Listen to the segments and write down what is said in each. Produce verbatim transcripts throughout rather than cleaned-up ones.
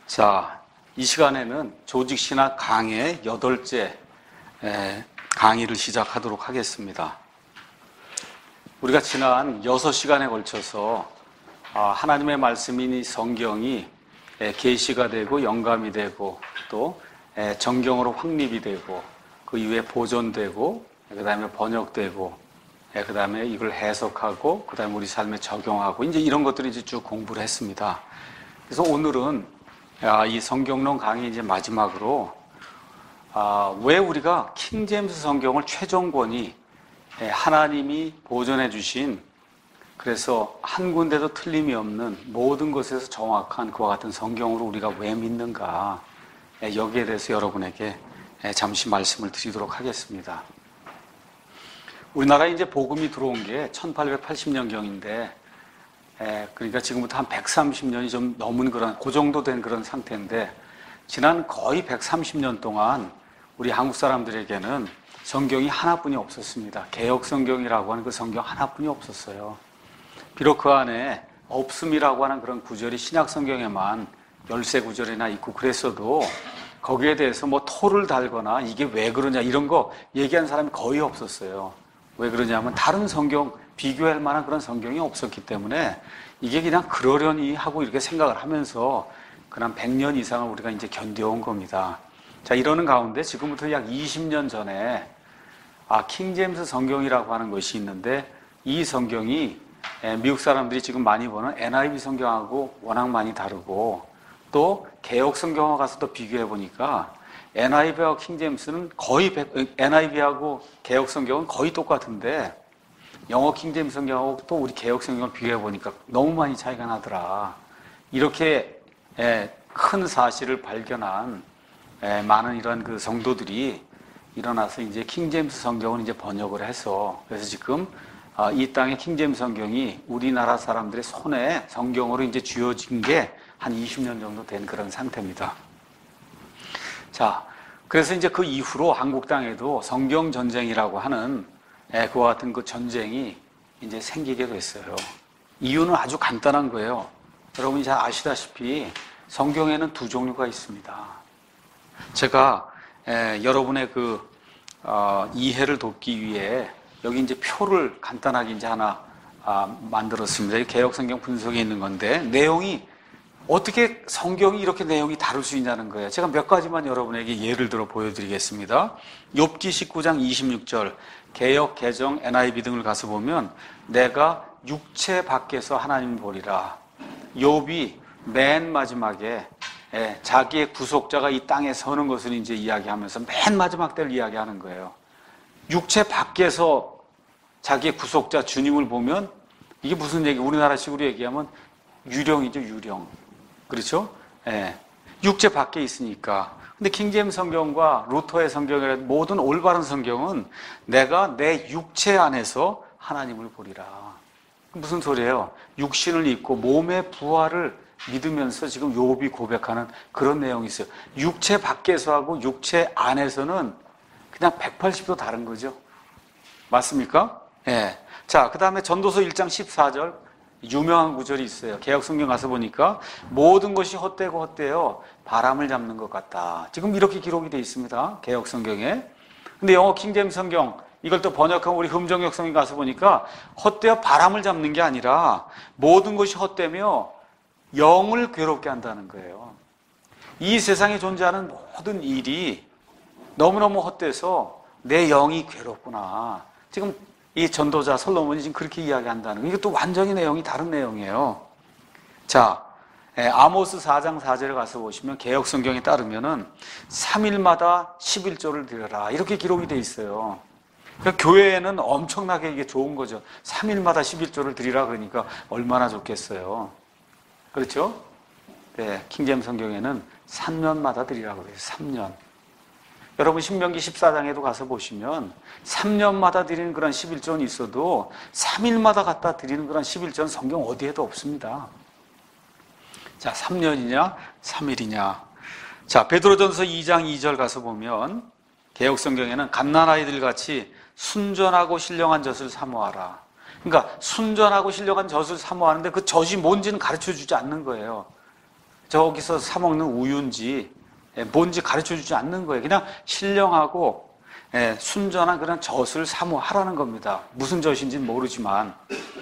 자, 이 시간에는 조직신학 강의 여덟째 강의를 시작하도록 하겠습니다. 우리가 지난 여섯 시간에 걸쳐서 하나님의 말씀인 성경이 계시가 되고 영감이 되고 또 정경으로 확립이 되고 그 이후에 보존되고 그 다음에 번역되고 그 다음에 이걸 해석하고 그 다음에 우리 삶에 적용하고 이제 이런 것들을 이제 쭉 공부를 했습니다. 그래서 오늘은 이 성경론 강의 이제 마지막으로 왜 우리가 킹제임스 성경을 최종권이 하나님이 보존해 주신 그래서 한 군데도 틀림이 없는 모든 것에서 정확한 그와 같은 성경으로 우리가 왜 믿는가 여기에 대해서 여러분에게 잠시 말씀을 드리도록 하겠습니다. 우리나라에 이제 복음이 들어온 게 천팔백팔십 년경인데 그러니까 지금부터 한 백삼십 년이 좀 넘은 그런 그 정도 된 그런 상태인데 지난 거의 백삼십 년 동안 우리 한국 사람들에게는 성경이 하나뿐이 없었습니다. 개역 성경이라고 하는 그 성경 하나뿐이 없었어요. 비록 그 안에 없음이라고 하는 그런 구절이 신약 성경에만 열세 구절이나 있고 그랬어도 거기에 대해서 뭐 토를 달거나 이게 왜 그러냐 이런 거 얘기한 사람이 거의 없었어요. 왜 그러냐면 다른 성경 비교할 만한 그런 성경이 없었기 때문에 이게 그냥 그러려니 하고 이렇게 생각을 하면서 그냥 백 년 이상을 우리가 이제 견뎌온 겁니다. 자, 이러는 가운데 지금부터 약 이십 년 전에 아, 킹제임스 성경이라고 하는 것이 있는데 이 성경이 미국 사람들이 지금 많이 보는 엔아이브이 성경하고 워낙 많이 다르고 또 개역 성경과 가서 또 비교해 보니까 엔아이브이하고 킹제임스는 거의 엔아이브이하고 개역 성경은 거의 똑같은데 영어 킹제임스 성경하고 또 우리 개역 성경을 비교해 보니까 너무 많이 차이가 나더라. 이렇게 큰 사실을 발견한 많은 이런 그 성도들이 일어나서 이제 킹제임스 성경을 이제 번역을 해서 그래서 지금 이 땅의 킹제임스 성경이 우리나라 사람들의 손에 성경으로 이제 쥐어진 게 한 이십 년 정도 된 그런 상태입니다. 자, 그래서 이제 그 이후로 한국 땅에도 성경 전쟁이라고 하는 그와 같은 그 전쟁이 이제 생기게 됐어요. 이유는 아주 간단한 거예요. 여러분이 잘 아시다시피 성경에는 두 종류가 있습니다. 제가 에, 여러분의 그 어, 이해를 돕기 위해 여기 이제 표를 간단하게 이제 하나 아, 만들었습니다. 개역 성경 분석에 있는 건데 내용이 어떻게 성경이 이렇게 내용이 다를 수 있냐는 거예요. 제가 몇 가지만 여러분에게 예를 들어 보여드리겠습니다. 욥기 십구 장 이십육 절 개역, 개정, 엔아이브이 등을 가서 보면 내가 육체 밖에서 하나님을 보리라. 욥이 맨 마지막에 예, 자기의 구속자가 이 땅에 서는 것을 이제 이야기하면서 맨 마지막 때를 이야기하는 거예요. 육체 밖에서 자기의 구속자 주님을 보면 이게 무슨 얘기? 우리나라식으로 얘기하면 유령이죠, 유령. 그렇죠? 예. 육체 밖에 있으니까. 근데 킹제임스 성경과 루터의 성경이라 모든 올바른 성경은 내가 내 육체 안에서 하나님을 보리라. 무슨 소리예요? 육신을 입고 몸의 부활을 믿으면서 지금 욥이 고백하는 그런 내용이 있어요. 육체 밖에서 하고 육체 안에서는 그냥 백팔십 도 다른 거죠. 맞습니까? 예. 자, 그 다음에 전도서 일 장 십사 절 유명한 구절이 있어요. 개역 성경 가서 보니까 모든 것이 헛되고 헛되어 바람을 잡는 것 같다. 지금 이렇게 기록이 되어 있습니다. 개역 성경에. 근데 영어 킹제임스 성경 이걸 또 번역한 우리 흠정역 성경 가서 보니까 헛되어 바람을 잡는 게 아니라 모든 것이 헛되며 영을 괴롭게 한다는 거예요. 이 세상에 존재하는 모든 일이 너무너무 헛돼서 내 영이 괴롭구나. 지금 이 전도자 솔로몬이 지금 그렇게 이야기한다는 거예요. 이것도 완전히 내용이 다른 내용이에요. 자, 아모스 사 장 사 절에 가서 보시면 개역 성경에 따르면은 삼 일마다 십일 조를 드려라. 이렇게 기록이 돼 있어요. 그러니까 교회에는 엄청나게 이게 좋은 거죠. 삼 일마다 십일 조를 드리라 그러니까 얼마나 좋겠어요. 그렇죠? 네, 킹제임스 성경에는 삼 년마다 드리라고 그래요. 삼 년. 여러분 신명기 십사 장에도 가서 보시면 삼 년마다 드리는 그런 십일 조는 있어도 삼 일마다 갖다 드리는 그런 십일 조는 성경 어디에도 없습니다. 자, 삼 년이냐 삼 일이냐. 자, 베드로전서 이 장 이 절 가서 보면 개역 성경에는 갓난아이들 같이 순전하고 신령한 젖을 사모하라. 그러니까 순전하고 신령한 젖을 사모하는데 그 젖이 뭔지는 가르쳐 주지 않는 거예요. 저기서 사먹는 우유인지 뭔지 가르쳐주지 않는 거예요. 그냥 신령하고 순전한 그런 젖을 사모하라는 겁니다. 무슨 젖인지는 모르지만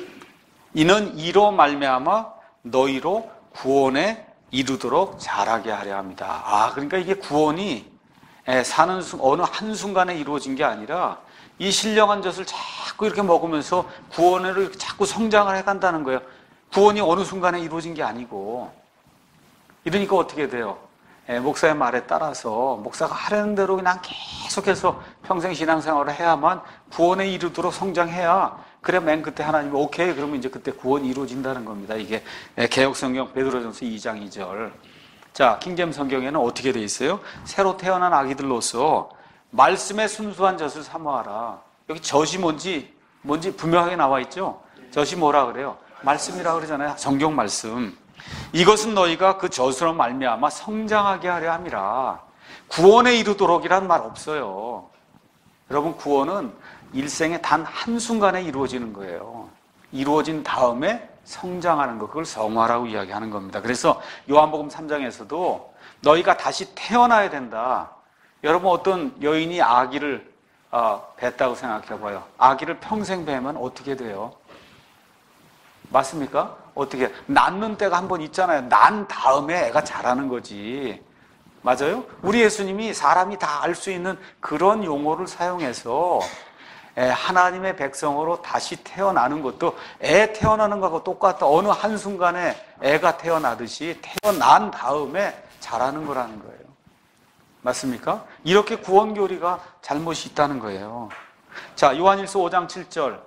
이는 이로 말미암아 너희로 구원에 이르도록 자라게 하려 합니다. 아, 그러니까 이게 구원이 사는 순, 어느 한순간에 이루어진 게 아니라 이 신령한 젖을 자꾸 이렇게 먹으면서 구원을 자꾸 성장을 해간다는 거예요. 구원이 어느 순간에 이루어진 게 아니고. 이러니까 어떻게 돼요? 예, 목사의 말에 따라서 목사가 하려는 대로 그냥 계속해서 평생 신앙생활을 해야만 구원에 이르도록 성장해야, 그래 맨 그때 하나님이 오케이 그러면 이제 그때 구원이 이루어진다는 겁니다. 이게 개역성경 베드로전서 이 장 이 절. 자, 킹제임 성경에는 어떻게 돼 있어요? 새로 태어난 아기들로서 말씀의 순수한 젖을 사모하라. 여기 젖이 뭔지 뭔지 분명하게 나와 있죠? 젖이 뭐라 그래요? 말씀이라 그러잖아요. 성경 말씀. 이것은 너희가 그 젖으로 말미암아 성장하게 하려 함이라. 구원에 이르도록이란 말 없어요. 여러분, 구원은 일생에 단 한순간에 이루어지는 거예요. 이루어진 다음에 성장하는 것, 그걸 성화라고 이야기하는 겁니다. 그래서 요한복음 삼 장에서도 너희가 다시 태어나야 된다. 여러분, 어떤 여인이 아기를 어, 뱄다고 생각해 봐요. 아기를 평생 뵈면 어떻게 돼요? 맞습니까? 어떻게? 낳는 때가 한 번 있잖아요. 난 다음에 애가 자라는 거지. 맞아요? 우리 예수님이 사람이 다 알 수 있는 그런 용어를 사용해서 하나님의 백성으로 다시 태어나는 것도 애 태어나는 것하고 똑같다. 어느 한순간에 애가 태어나듯이 태어난 다음에 자라는 거라는 거예요. 맞습니까? 이렇게 구원교리가 잘못이 있다는 거예요. 자, 요한일서 오 장 칠 절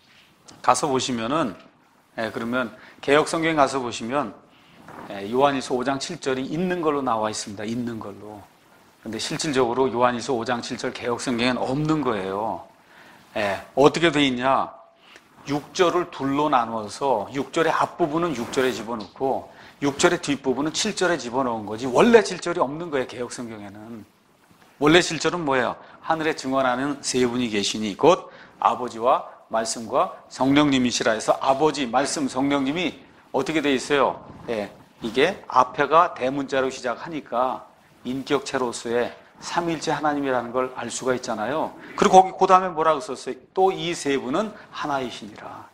가서 보시면은, 예, 그러면 개역성경에 가서 보시면 예, 요한일서 오 장 칠 절이 있는 걸로 나와 있습니다. 있는 걸로. 근데 실질적으로 요한일서 오 장 칠 절 개역성경에는 없는 거예요. 예, 어떻게 돼 있냐? 육 절을 둘로 나누어서 육 절의 앞부분은 육 절에 집어넣고 육 절의 뒷부분은 칠 절에 집어넣은 거지 원래 칠 절이 없는 거예요. 개역성경에는. 원래 칠 절은 뭐예요? 하늘에 증언하는 세 분이 계시니 곧 아버지와 말씀과 성령님이시라 해서 아버지, 말씀, 성령님이 어떻게 돼 있어요? 예, 이게 앞에가 대문자로 시작하니까 인격체로서의 삼위일체 하나님이라는 걸 알 수가 있잖아요. 그리고 거기 그 다음에 뭐라고 썼어요? 또 이 세 분은 하나이시니라.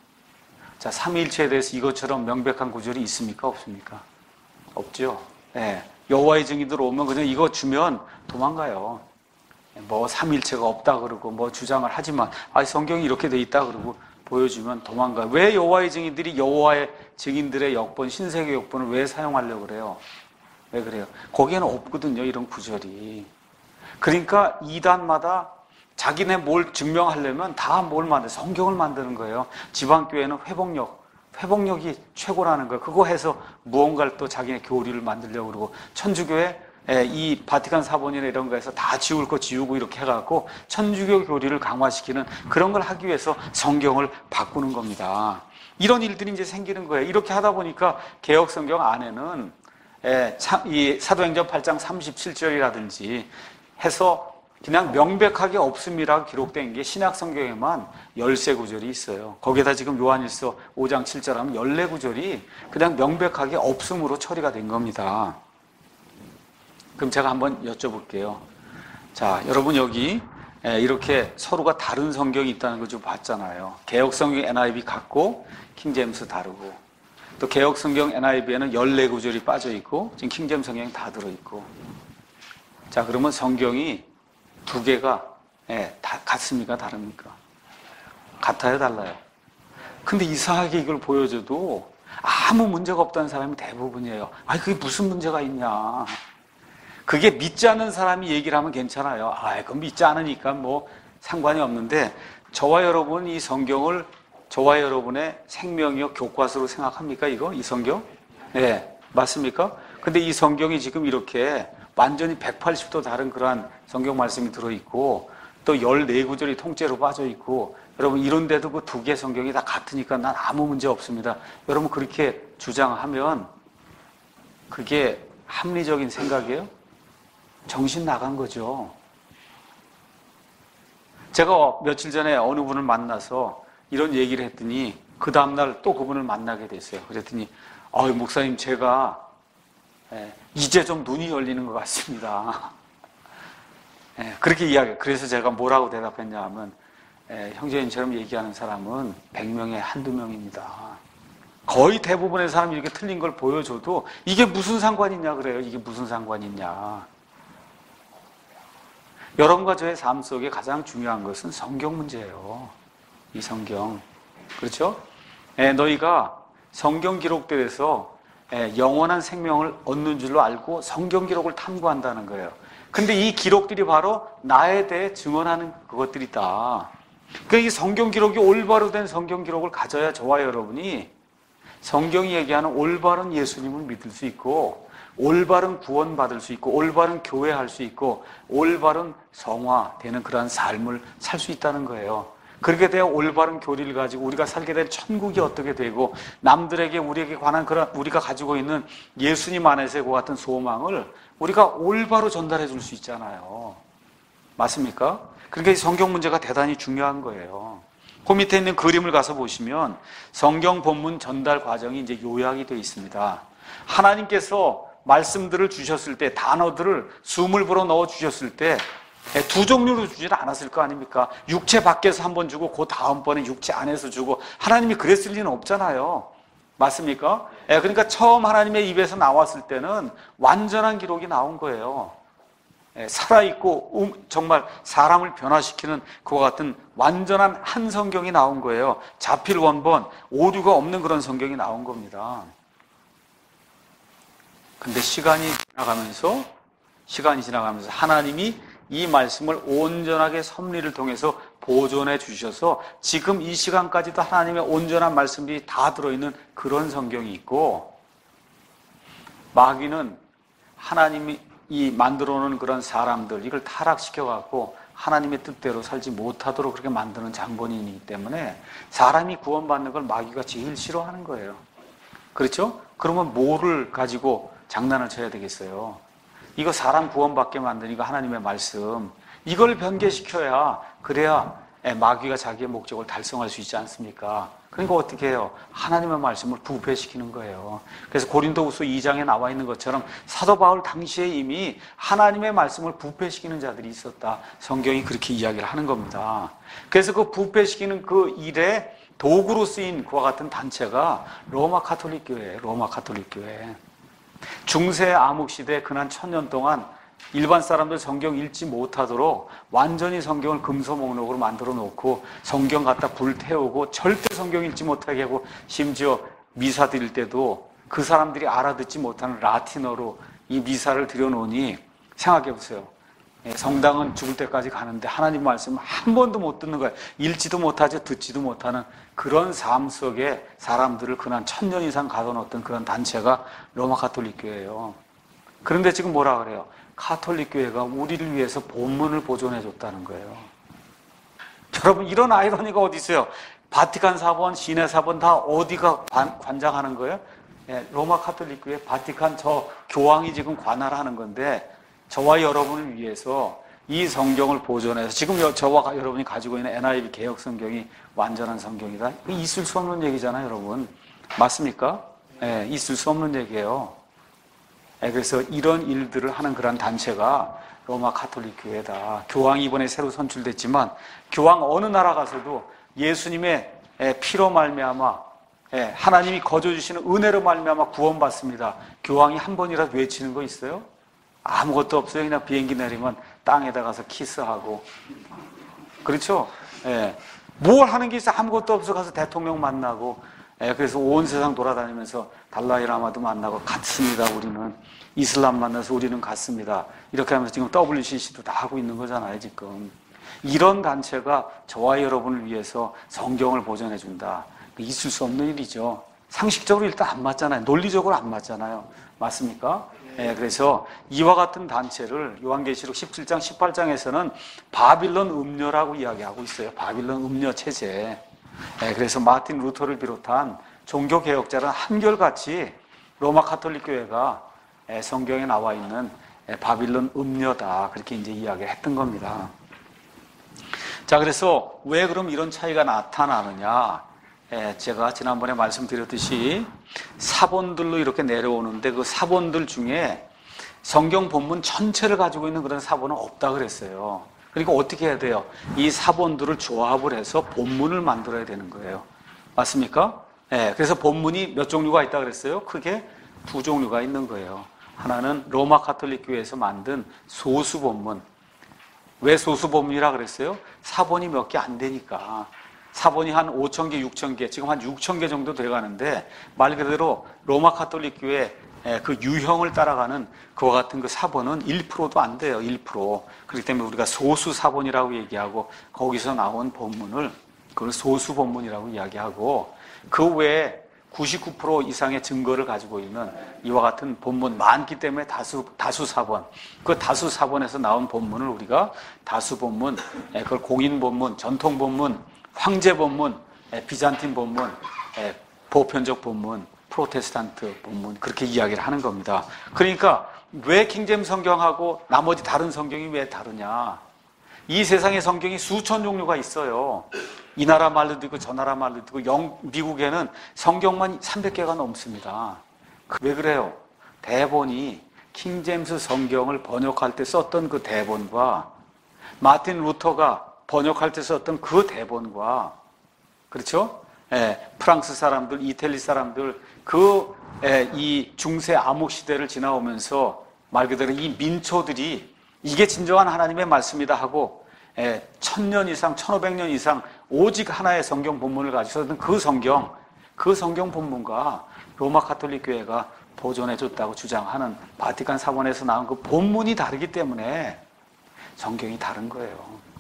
자, 삼위일체에 대해서 이것처럼 명백한 구절이 있습니까? 없습니까? 없죠. 예, 여호와의 증인들 오면 그냥 이거 주면 도망가요. 뭐 삼위일체가 없다 그러고 뭐 주장을 하지만 아, 성경이 이렇게 돼 있다 그러고 보여주면 도망가요. 왜 여호와의 증인들이 여호와의 증인들의 역본, 신세계 역본을 왜 사용하려고 그래요? 왜 그래요? 거기에는 없거든요, 이런 구절이. 그러니까 이단마다 자기네 뭘 증명하려면 다 뭘 만들어? 성경을 만드는 거예요. 지방교회는 회복력, 회복력이 최고라는 거예요. 그거 해서 무언가를 또 자기네 교리를 만들려고 그러고, 천주교회 이 바티칸 사본이나 이런 거에서 다 지울 거 지우고 이렇게 해갖고 천주교 교리를 강화시키는 그런 걸 하기 위해서 성경을 바꾸는 겁니다. 이런 일들이 이제 생기는 거예요. 이렇게 하다 보니까 개역성경 안에는 이 사도행전 팔 장 삼십칠 절이라든지 해서 그냥 명백하게 없음이라고 기록된 게 신약성경에만 열세 구절이 있어요. 거기에다 지금 요한일서 오 장 칠 절 하면 열네 구절이 그냥 명백하게 없음으로 처리가 된 겁니다. 그럼 제가 한번 여쭤볼게요. 자, 여러분 여기 이렇게 서로가 다른 성경이 있다는 거 좀 봤잖아요. 개역성경 엔 아이 비 같고 킹제임스 다르고, 또 개역성경 엔 아이 비에는 열네 구절이 빠져있고 지금 킹제임스 성경이 다 들어있고. 자, 그러면 성경이 두 개가 예, 다 같습니까? 다릅니까? 같아요? 달라요? 근데 이상하게 이걸 보여줘도 아무 문제가 없다는 사람이 대부분이에요. 아니, 그게 무슨 문제가 있냐. 그게 믿지 않는 사람이 얘기를 하면 괜찮아요. 아, 그건 믿지 않으니까 뭐 상관이 없는데, 저와 여러분 이 성경을 저와 여러분의 생명이요 교과서로 생각합니까? 이거? 이 성경? 네, 맞습니까? 근데 이 성경이 지금 이렇게 완전히 백팔십 도 다른 그러한 성경 말씀이 들어있고 또 열네 구절이 통째로 빠져있고, 여러분 이런데도 그 두 개 성경이 다 같으니까 난 아무 문제 없습니다. 여러분 그렇게 주장하면 그게 합리적인 생각이에요? 정신 나간 거죠. 제가 며칠 전에 어느 분을 만나서 이런 얘기를 했더니 그 다음날 또 그분을 만나게 됐어요. 그랬더니 아, 목사님 제가 예, 이제 좀 눈이 열리는 것 같습니다. 예, 그렇게 이야기해요. 그래서 제가 뭐라고 대답했냐 하면, 예, 형제님처럼 얘기하는 사람은 백 명에 한두 명입니다. 거의 대부분의 사람이 이렇게 틀린 걸 보여줘도 이게 무슨 상관이 있냐 그래요. 이게 무슨 상관이 있냐. 여러분과 저의 삶 속에 가장 중요한 것은 성경 문제예요. 이 성경. 그렇죠? 예, 너희가 성경 기록들에서 예, 영원한 생명을 얻는 줄로 알고 성경 기록을 탐구한다는 거예요. 근데 이 기록들이 바로 나에 대해 증언하는 그것들이다. 그러니까 이 성경 기록이 올바로 된 성경 기록을 가져야 저와 여러분이 성경이 얘기하는 올바른 예수님을 믿을 수 있고 올바른 구원 받을 수 있고 올바른 교회할 수 있고 올바른 성화되는 그러한 삶을 살 수 있다는 거예요. 그렇게 돼야 올바른 교리를 가지고 우리가 살게 될 천국이 어떻게 되고 남들에게 우리에게 관한 그런 우리가 가지고 있는 예수님 안에서의 그 같은 소망을 우리가 올바로 전달해 줄 수 있잖아요. 맞습니까? 그러니까 이 성경 문제가 대단히 중요한 거예요. 그 밑에 있는 그림을 가서 보시면 성경 본문 전달 과정이 이제 요약이 되어 있습니다. 하나님께서 말씀들을 주셨을 때 단어들을 숨을 불어 넣어 주셨을 때 두 종류로 주지 않았을 거 아닙니까? 육체 밖에서 한 번 주고 그 다음번에 육체 안에서 주고 하나님이 그랬을 리는 없잖아요. 맞습니까? 그러니까 처음 하나님의 입에서 나왔을 때는 완전한 기록이 나온 거예요. 살아있고 정말 사람을 변화시키는 그와 같은 완전한 한 성경이 나온 거예요. 자필 원본, 오류가 없는 그런 성경이 나온 겁니다. 근데 시간이 지나가면서 시간이 지나가면서 하나님이 이 말씀을 온전하게 섭리를 통해서 보존해 주셔서 지금 이 시간까지도 하나님의 온전한 말씀들이 다 들어있는 그런 성경이 있고, 마귀는 하나님이 이 만들어 놓은 그런 사람들 이걸 타락시켜 갖고 하나님의 뜻대로 살지 못하도록 그렇게 만드는 장본인이기 때문에 사람이 구원받는 걸 마귀가 제일 싫어하는 거예요. 그렇죠? 그러면 뭐를 가지고 장난을 쳐야 되겠어요? 이거 사람 구원받게 만드니까 하나님의 말씀 이걸 변개시켜야 그래야 마귀가 자기의 목적을 달성할 수 있지 않습니까? 그러니까 어떻게 해요? 하나님의 말씀을 부패시키는 거예요. 그래서 고린도후서 이 장에 나와 있는 것처럼 사도 바울 당시에 이미 하나님의 말씀을 부패시키는 자들이 있었다. 성경이 그렇게 이야기를 하는 겁니다. 그래서 그 부패시키는 그 일에 도구로 쓰인 그와 같은 단체가 로마 가톨릭 교회예요. 로마 가톨릭 교회. 중세 암흑시대 근한 천년 동안 일반 사람들 성경 읽지 못하도록 완전히 성경을 금서 목록으로 만들어 놓고 성경 갖다 불태우고 절대 성경 읽지 못하게 하고 심지어 미사 드릴 때도 그 사람들이 알아듣지 못하는 라틴어로 이 미사를 드려놓으니 생각해 보세요. 성당은 죽을 때까지 가는데 하나님 말씀 한 번도 못 듣는 거예요. 읽지도 못하죠. 듣지도 못하는 그런 삶 속에 사람들을 그난 천년 이상 가둬놓았던 그런 단체가 로마 가톨릭 교회예요. 그런데 지금 뭐라 그래요? 가톨릭 교회가 우리를 위해서 본문을 보존해 줬다는 거예요. 여러분, 이런 아이러니가 어디 있어요? 바티칸 사본, 시내 사본 다 어디가 관, 관장하는 거예요? 예, 로마 가톨릭 교회 바티칸 저 교황이 지금 관할하는 건데 저와 여러분을 위해서 이 성경을 보존해서 지금 저와 여러분이 가지고 있는 엔 아이 브이 개혁 성경이 완전한 성경이다. 있을 수 없는 얘기잖아요, 여러분. 맞습니까? 예, 있을 수 없는 얘기예요. 예, 그래서 이런 일들을 하는 그런 단체가 로마 가톨릭 교회다. 교황이 이번에 새로 선출됐지만 교황 어느 나라 가서도 예수님의 피로 말미암아 하나님이 거저 주시는 은혜로 말미암아 구원받습니다. 교황이 한 번이라도 외치는 거 있어요? 아무것도 없어요. 그냥 비행기 내리면 땅에다 가서 키스하고. 그렇죠? 예. 뭘 하는 게 있어? 아무것도 없어. 가서 대통령 만나고. 예. 그래서 온 세상 돌아다니면서 달라이라마도 만나고 같습니다. 우리는. 이슬람 만나서 우리는 같습니다. 이렇게 하면서 지금 더블유 씨 씨도 다 하고 있는 거잖아요, 지금. 이런 단체가 저와 여러분을 위해서 성경을 보존해 준다. 있을 수 없는 일이죠. 상식적으로 일단 안 맞잖아요. 논리적으로 안 맞잖아요. 맞습니까? 예, 그래서 이와 같은 단체를 요한계시록 십칠 장, 십팔 장에서는 바빌론 음녀라고 이야기하고 있어요. 바빌론 음녀 체제. 예, 그래서 마틴 루터를 비롯한 종교개혁자는 한결같이 로마 가톨릭 교회가 예, 성경에 나와 있는 예, 바빌론 음녀다. 그렇게 이제 이야기를 했던 겁니다. 자, 그래서 왜 그럼 이런 차이가 나타나느냐? 예, 제가 지난번에 말씀드렸듯이 사본들로 이렇게 내려오는데 그 사본들 중에 성경 본문 전체를 가지고 있는 그런 사본은 없다 그랬어요. 그러니까 어떻게 해야 돼요? 이 사본들을 조합을 해서 본문을 만들어야 되는 거예요. 맞습니까? 예, 그래서 본문이 몇 종류가 있다 그랬어요? 크게 두 종류가 있는 거예요. 하나는 로마 가톨릭 교회에서 만든 소수 본문. 왜 소수 본문이라 그랬어요? 사본이 몇 개 안 되니까. 사본이 한 오천 개, 육천 개, 지금 한 육천 개 정도 돼가는데 말 그대로 로마 가톨릭 교회 그 유형을 따라가는 그와 같은 그 사본은 일 퍼센트도 안 돼요. 일 퍼센트. 그렇기 때문에 우리가 소수 사본이라고 얘기하고 거기서 나온 본문을 그걸 소수 본문이라고 이야기하고 그 외에 구십구 퍼센트 이상의 증거를 가지고 있는 이와 같은 본문 많기 때문에 다수, 다수 사본. 그 다수 사본에서 나온 본문을 우리가 다수 본문, 그걸 공인 본문, 전통 본문, 황제 본문, 비잔틴 본문, 보편적 본문, 프로테스탄트 본문 그렇게 이야기를 하는 겁니다. 그러니까 왜 킹제임스 성경하고 나머지 다른 성경이 왜 다르냐? 이 세상의 성경이 수천 종류가 있어요. 이 나라 말로도 있고 저 나라 말로도 있고 영, 미국에는 성경만 삼백 개가 넘습니다. 왜 그래요? 대본이 킹제임스 성경을 번역할 때 썼던 그 대본과 마틴 루터가 번역할 때 썼던 그 대본과 그렇죠? 예, 프랑스 사람들, 이태리 사람들 그 이 중세 암흑 시대를 지나오면서 말 그대로 이 민초들이 이게 진정한 하나님의 말씀이다 하고 예, 천년 이상, 천오백 년 이상 오직 하나의 성경 본문을 가지고 썼던 그 성경, 그 성경 본문과 로마 가톨릭 교회가 보존해줬다고 주장하는 바티칸 사본에서 나온 그 본문이 다르기 때문에 성경이 다른 거예요.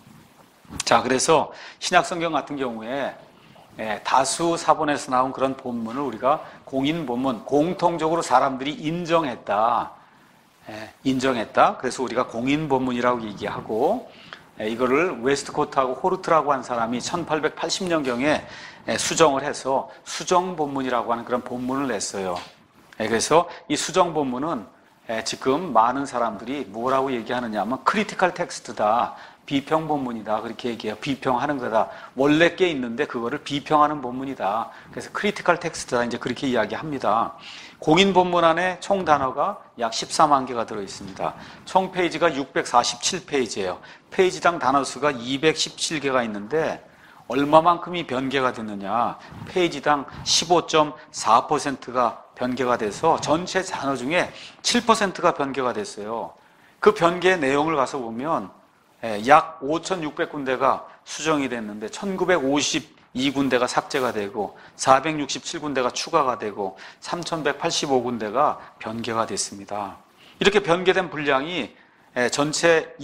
자, 그래서 신약 성경 같은 경우에 다수 사본에서 나온 그런 본문을 우리가 공인 본문, 공통적으로 사람들이 인정했다. 인정했다. 그래서 우리가 공인 본문이라고 얘기하고 이거를 웨스트코트하고 호르트라고 한 사람이 천팔백팔십 년경에 수정을 해서 수정 본문이라고 하는 그런 본문을 냈어요. 그래서 이 수정 본문은 지금 많은 사람들이 뭐라고 얘기하느냐 하면 크리티컬 텍스트다. 비평 본문이다. 그렇게 얘기해요. 비평하는 거다. 원래 게 있는데 그거를 비평하는 본문이다. 그래서 크리티컬 텍스트다. 이제 그렇게 이야기합니다. 공인 본문 안에 총 단어가 약 십사만 개가 들어 있습니다. 총 페이지가 육백사십칠 페이지예요. 페이지당 단어 수가 이백십칠 개가 있는데 얼마만큼이 변개가 됐느냐? 페이지당 십오 점 사 퍼센트가 변개가 돼서 전체 단어 중에 칠 퍼센트가 변개가 됐어요. 그 변개의 내용을 가서 보면 약 오천육백 군데가 수정이 됐는데 천구백오십이 군데가 삭제가 되고 사백육십칠 군데가 추가가 되고 삼천백팔십오 군데가 변개가 됐습니다. 이렇게 변개된 분량이 전체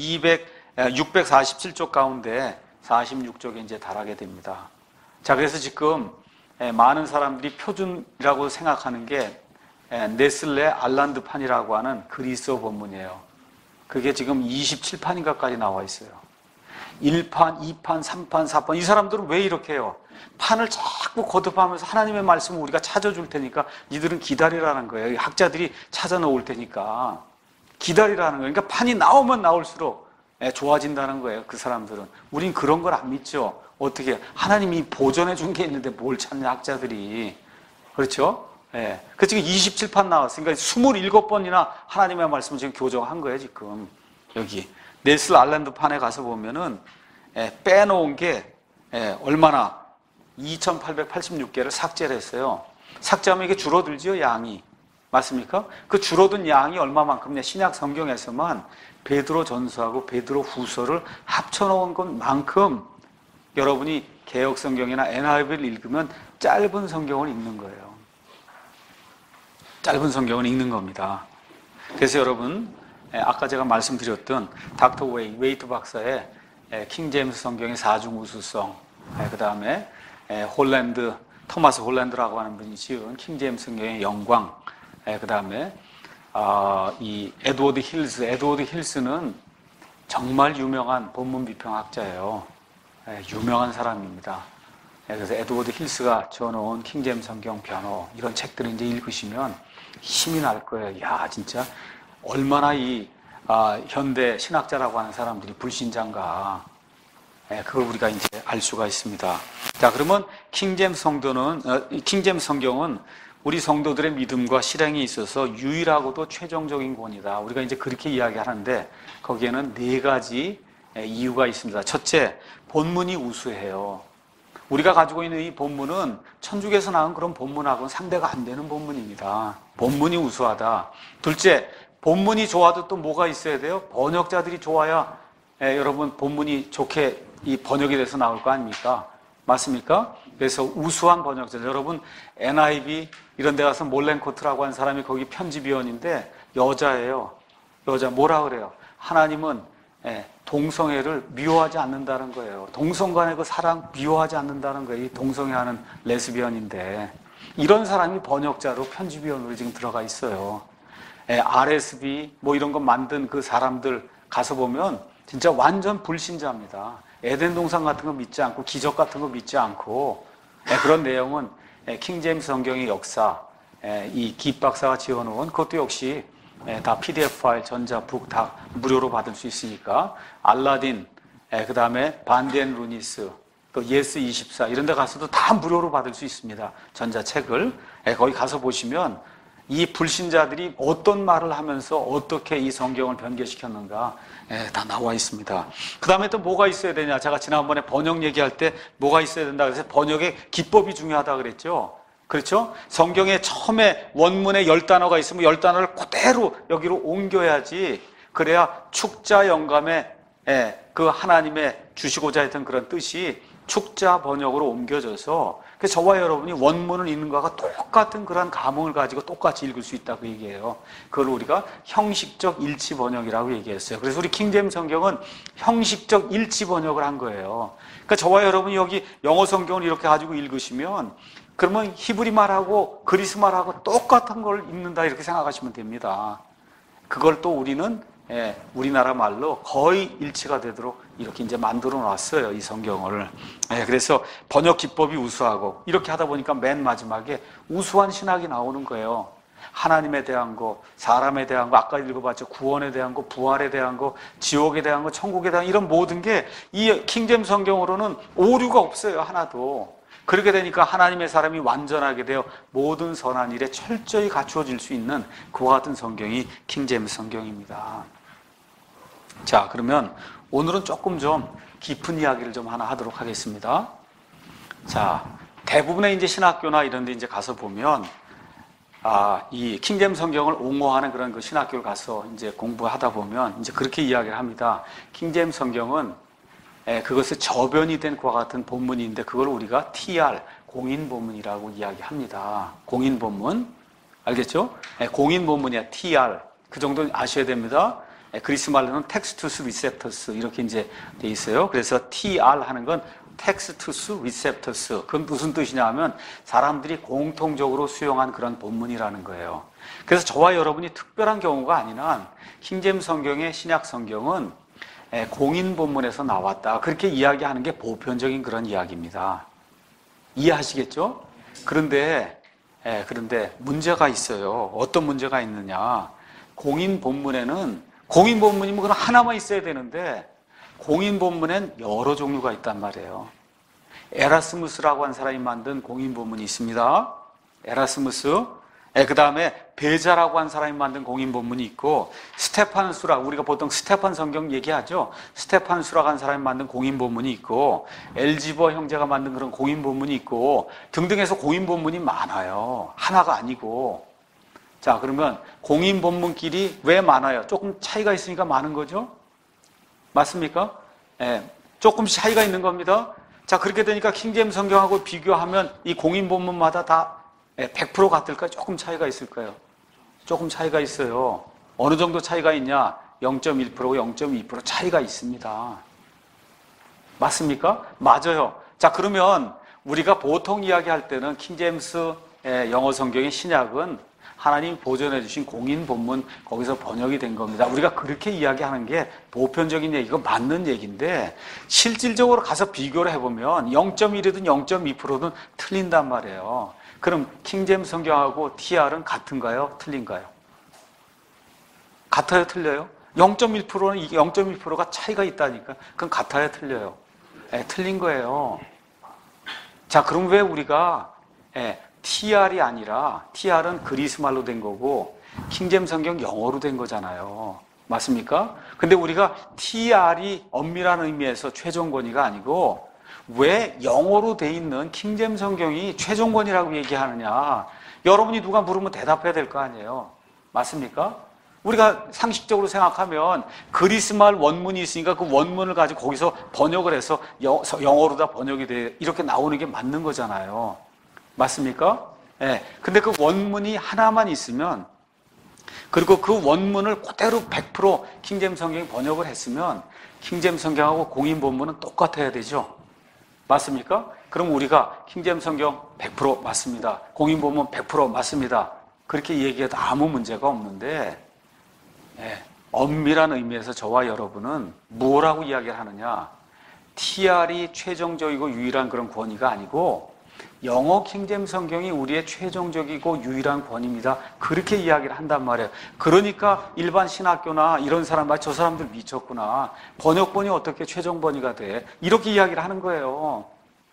육백사십칠 쪽 가운데 사십육 쪽에 이제 달하게 됩니다. 자, 그래서 지금 많은 사람들이 표준이라고 생각하는 게 네슬레 알란드판이라고 하는 그리스어 본문이에요. 그게 지금 이십칠 판인가까지 나와 있어요. 일 판, 이 판, 삼 판, 사 판. 이 사람들은 왜 이렇게 해요? 판을 자꾸 거듭하면서 하나님의 말씀을 우리가 찾아줄 테니까 니들은 기다리라는 거예요. 학자들이 찾아 놓을 테니까. 기다리라는 거예요. 그러니까 판이 나오면 나올수록 좋아진다는 거예요. 그 사람들은. 우린 그런 걸 안 믿죠. 어떻게 하나님이 보존해 준 게 있는데 뭘 찾냐 학자들이. 그렇죠? 예. 그 지금 이십칠 판 나왔으니까 이십칠 번이나 하나님의 말씀을 지금 교정한 거예요, 지금. 여기. 넬슨 알랜드 판에 가서 보면은, 예, 빼놓은 게, 예, 얼마나 이천팔백팔십육 개를 삭제를 했어요. 삭제하면 이게 줄어들죠, 양이. 맞습니까? 그 줄어든 양이 얼마만큼이냐. 신약 성경에서만 베드로 전서하고 베드로 후서를 합쳐놓은 것만큼 여러분이 개역 성경이나 엔아이브이를 읽으면 짧은 성경을 읽는 거예요. 짧은 성경을 읽는 겁니다. 그래서 여러분, 아까 제가 말씀드렸던 닥터 웨이, 웨이트 박사의 킹제임스 성경의 사중우수성, 그 다음에 홀랜드, 토마스 홀랜드라고 하는 분이 지은 킹제임스 성경의 영광, 그 다음에 이 에드워드 힐스, 에드워드 힐스는 정말 유명한 본문 비평학자예요. 유명한 사람입니다. 그래서 에드워드 힐스가 지어놓은 킹제임스 성경 변호 이런 책들을 이제 읽으시면 힘이 날 거예요. 야, 진짜 얼마나 이 아, 현대 신학자라고 하는 사람들이 불신자인가. 예, 그걸 우리가 이제 알 수가 있습니다. 자, 그러면 킹제임스 성도는, 어, 킹제임스 성경은 우리 성도들의 믿음과 실행에 있어서 유일하고도 최종적인 권위다. 우리가 이제 그렇게 이야기하는데 거기에는 네 가지 이유가 있습니다. 첫째, 본문이 우수해요. 우리가 가지고 있는 이 본문은 천주교에서 나온 그런 본문하고는 상대가 안 되는 본문입니다. 본문이 우수하다. 둘째, 본문이 좋아도 또 뭐가 있어야 돼요? 번역자들이 좋아야 예, 여러분 본문이 좋게 이 번역이 돼서 나올 거 아닙니까? 맞습니까? 그래서 우수한 번역자. 여러분 엔아이브이 이런 데 가서 몰렌코트라고 하는 사람이 거기 편집위원인데 여자예요. 여자 뭐라 그래요? 하나님은 예, 동성애를 미워하지 않는다는 거예요. 동성 간의 그 사랑 미워하지 않는다는 거예요. 이 동성애하는 레스비언인데 이런 사람이 번역자로 편집위원으로 지금 들어가 있어요. 예, 알에스비 뭐 이런 거 만든 그 사람들 가서 보면 진짜 완전 불신자입니다. 에덴 동산 같은 거 믿지 않고 기적 같은 거 믿지 않고 예, 그런 내용은 예, 킹제임스 성경의 역사 예, 이 기 박사가 지어놓은 그것도 역시 예, 다 피디에프 파일, 전자, 북 다 무료로 받을 수 있으니까 알라딘, 예, 그 다음에 반덴 루니스, 또 예스 이십사 이런 데 가서도 다 무료로 받을 수 있습니다. 전자책을. 예, 거기 가서 보시면 이 불신자들이 어떤 말을 하면서 어떻게 이 성경을 변개시켰는가 예, 다 나와 있습니다. 그 다음에 또 뭐가 있어야 되냐. 제가 지난번에 번역 얘기할 때 뭐가 있어야 된다 그래서 번역의 기법이 중요하다 그랬죠. 그렇죠? 성경에 처음에 원문에 열 단어가 있으면 열 단어를 그대로 여기로 옮겨야지 그래야 축자 영감에 예, 그 하나님의 주시고자 했던 그런 뜻이 축자 번역으로 옮겨져서 그래서 저와 여러분이 원문을 읽는 것과 똑같은 그런 감흥을 가지고 똑같이 읽을 수 있다고 얘기해요. 그걸 우리가 형식적 일치 번역이라고 얘기했어요. 그래서 우리 킹제임스 성경은 형식적 일치 번역을 한 거예요. 그러니까 저와 여러분이 여기 영어 성경을 이렇게 가지고 읽으시면 그러면 히브리 말하고 그리스 말하고 똑같은 걸 읽는다 이렇게 생각하시면 됩니다. 그걸 또 우리는 예, 우리나라 말로 거의 일치가 되도록 이렇게 이제 만들어 놨어요, 이 성경을. 예, 그래서 번역 기법이 우수하고 이렇게 하다 보니까 맨 마지막에 우수한 신학이 나오는 거예요. 하나님에 대한 거, 사람에 대한 거, 아까 읽어봤죠. 구원에 대한 거, 부활에 대한 거, 지옥에 대한 거, 천국에 대한 이런 모든 게 이 킹제임스 성경으로는 오류가 없어요, 하나도. 그렇게 되니까 하나님의 사람이 완전하게 되어 모든 선한 일에 철저히 갖추어질 수 있는 그와 같은 성경이 킹제임스 성경입니다. 자, 그러면 오늘은 조금 좀 깊은 이야기를 좀 하나 하도록 하겠습니다. 자, 대부분의 이제 신학교나 이런 데 이제 가서 보면, 아, 이 킹제임스 성경을 옹호하는 그런 그 신학교를 가서 이제 공부하다 보면 이제 그렇게 이야기를 합니다. 킹제임스 성경은 예, 그것의 저변이 된 그와 같은 본문인데 그걸 우리가 티알, 공인 본문이라고 이야기합니다. 공인 본문. 알겠죠? 예, 공인 본문이야, 티알. 그 정도 아셔야 됩니다. 그리스 말로는 텍스투스 리셉터스 이렇게 이제 돼 있어요. 그래서 티알 하는 건 텍스투스 리셉터스. 그건 무슨 뜻이냐 하면 사람들이 공통적으로 수용한 그런 본문이라는 거예요. 그래서 저와 여러분이 특별한 경우가 아닌 한 킹제임스 성경의 신약 성경은 공인 본문에서 나왔다. 그렇게 이야기하는 게 보편적인 그런 이야기입니다. 이해하시겠죠? 그런데 그런데 문제가 있어요. 어떤 문제가 있느냐? 공인 본문에는 공인 본문이면 그건 하나만 있어야 되는데 공인 본문엔 여러 종류가 있단 말이에요. 에라스무스라고 하는 사람이 만든 공인 본문이 있습니다. 에라스무스. 그 다음에 베자라고 하는 사람이 만든 공인 본문이 있고 스테판수라, 우리가 보통 스테판 성경 얘기하죠. 스테판수라고 하는 사람이 만든 공인 본문이 있고 엘지버 형제가 만든 그런 공인 본문이 있고 등등해서 공인 본문이 많아요. 하나가 아니고. 자, 그러면 공인 본문끼리 왜 많아요? 조금 차이가 있으니까 많은 거죠? 맞습니까? 예, 조금씩 차이가 있는 겁니다. 자, 그렇게 되니까 킹제임스 성경하고 비교하면 이 공인 본문마다 다 백 퍼센트 같을까요? 조금 차이가 있을까요? 조금 차이가 있어요. 어느 정도 차이가 있냐? 영 점 일 퍼센트, 영 점 이 퍼센트 차이가 있습니다. 맞습니까? 맞아요. 자, 그러면 우리가 보통 이야기할 때는 킹제임스 영어 성경의 신약은 하나님 보존해 주신 공인 본문 거기서 번역이 된 겁니다. 우리가 그렇게 이야기하는 게 보편적인 얘기고 맞는 얘기인데 실질적으로 가서 비교를 해보면 영 점 일이든 영 점 이 퍼센트든 틀린단 말이에요. 그럼 킹제임스 성경하고 티알은 같은가요? 틀린가요? 같아요? 틀려요? 영 점 일 퍼센트는 영 점 일 퍼센트가 차이가 있다니까. 그건 같아요? 틀려요? 예, 틀린 거예요. 자, 그럼 왜 우리가 예, 티알이 아니라 티알은 그리스 말로 된 거고 킹제임 성경 영어로 된 거잖아요. 맞습니까? 근데 우리가 티알이 엄밀한 의미에서 최종 권위가 아니고 왜 영어로 돼 있는 킹제임 성경이 최종 권위라고 얘기하느냐? 여러분이 누가 물으면 대답해야 될 거 아니에요. 맞습니까? 우리가 상식적으로 생각하면 그리스 말 원문이 있으니까 그 원문을 가지고 거기서 번역을 해서 영어로 다 번역이 돼 이렇게 나오는 게 맞는 거잖아요. 맞습니까? 예. 네. 근데 그 원문이 하나만 있으면 그리고 그 원문을 그대로 백 퍼센트 킹제임 성경이 번역을 했으면 킹제임 성경하고 공인 본문은 똑같아야 되죠. 맞습니까? 그럼 우리가 킹제임 성경 백 퍼센트 맞습니다. 공인 본문 백 퍼센트 맞습니다. 그렇게 얘기해도 아무 문제가 없는데 예, 엄밀한 의미에서 저와 여러분은 뭐라고 이야기를 하느냐? 티알이 최종적이고 유일한 그런 권위가 아니고 영어 킹제임 성경이 우리의 최종적이고 유일한 권위입니다. 그렇게 이야기를 한단 말이에요. 그러니까 일반 신학교나 이런 사람, 저 사람들 미쳤구나. 번역본이 어떻게 최종 권위가 돼? 이렇게 이야기를 하는 거예요.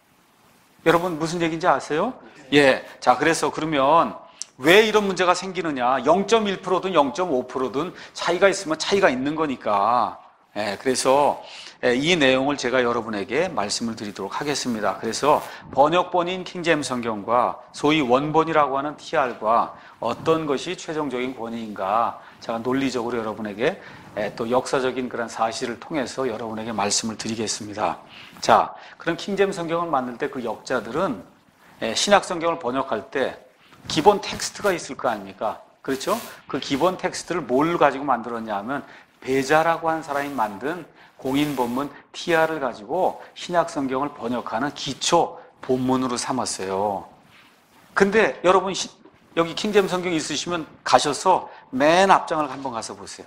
여러분 무슨 얘기인지 아세요? 예. 자, 그래서 그러면 왜 이런 문제가 생기느냐? 영 점 일 퍼센트든 영 점 오 퍼센트든 차이가 있으면 차이가 있는 거니까. 예, 그래서 이 내용을 제가 여러분에게 말씀을 드리도록 하겠습니다. 그래서 번역본인 킹제임 성경과 소위 원본이라고 하는 티알과 어떤 것이 최종적인 권위인가 제가 논리적으로 여러분에게 또 역사적인 그런 사실을 통해서 여러분에게 말씀을 드리겠습니다. 자, 그럼 킹제임 성경을 만들 때 그 역자들은 신약 성경을 번역할 때 기본 텍스트가 있을 거 아닙니까? 그렇죠? 그 기본 텍스트를 뭘 가지고 만들었냐 하면 베자라고 한 사람이 만든 공인 본문 티알을 가지고 신약 성경을 번역하는 기초 본문으로 삼았어요. 근데 여러분 여기 킹제임 성경 있으시면 가셔서 맨 앞장을 한번 가서 보세요.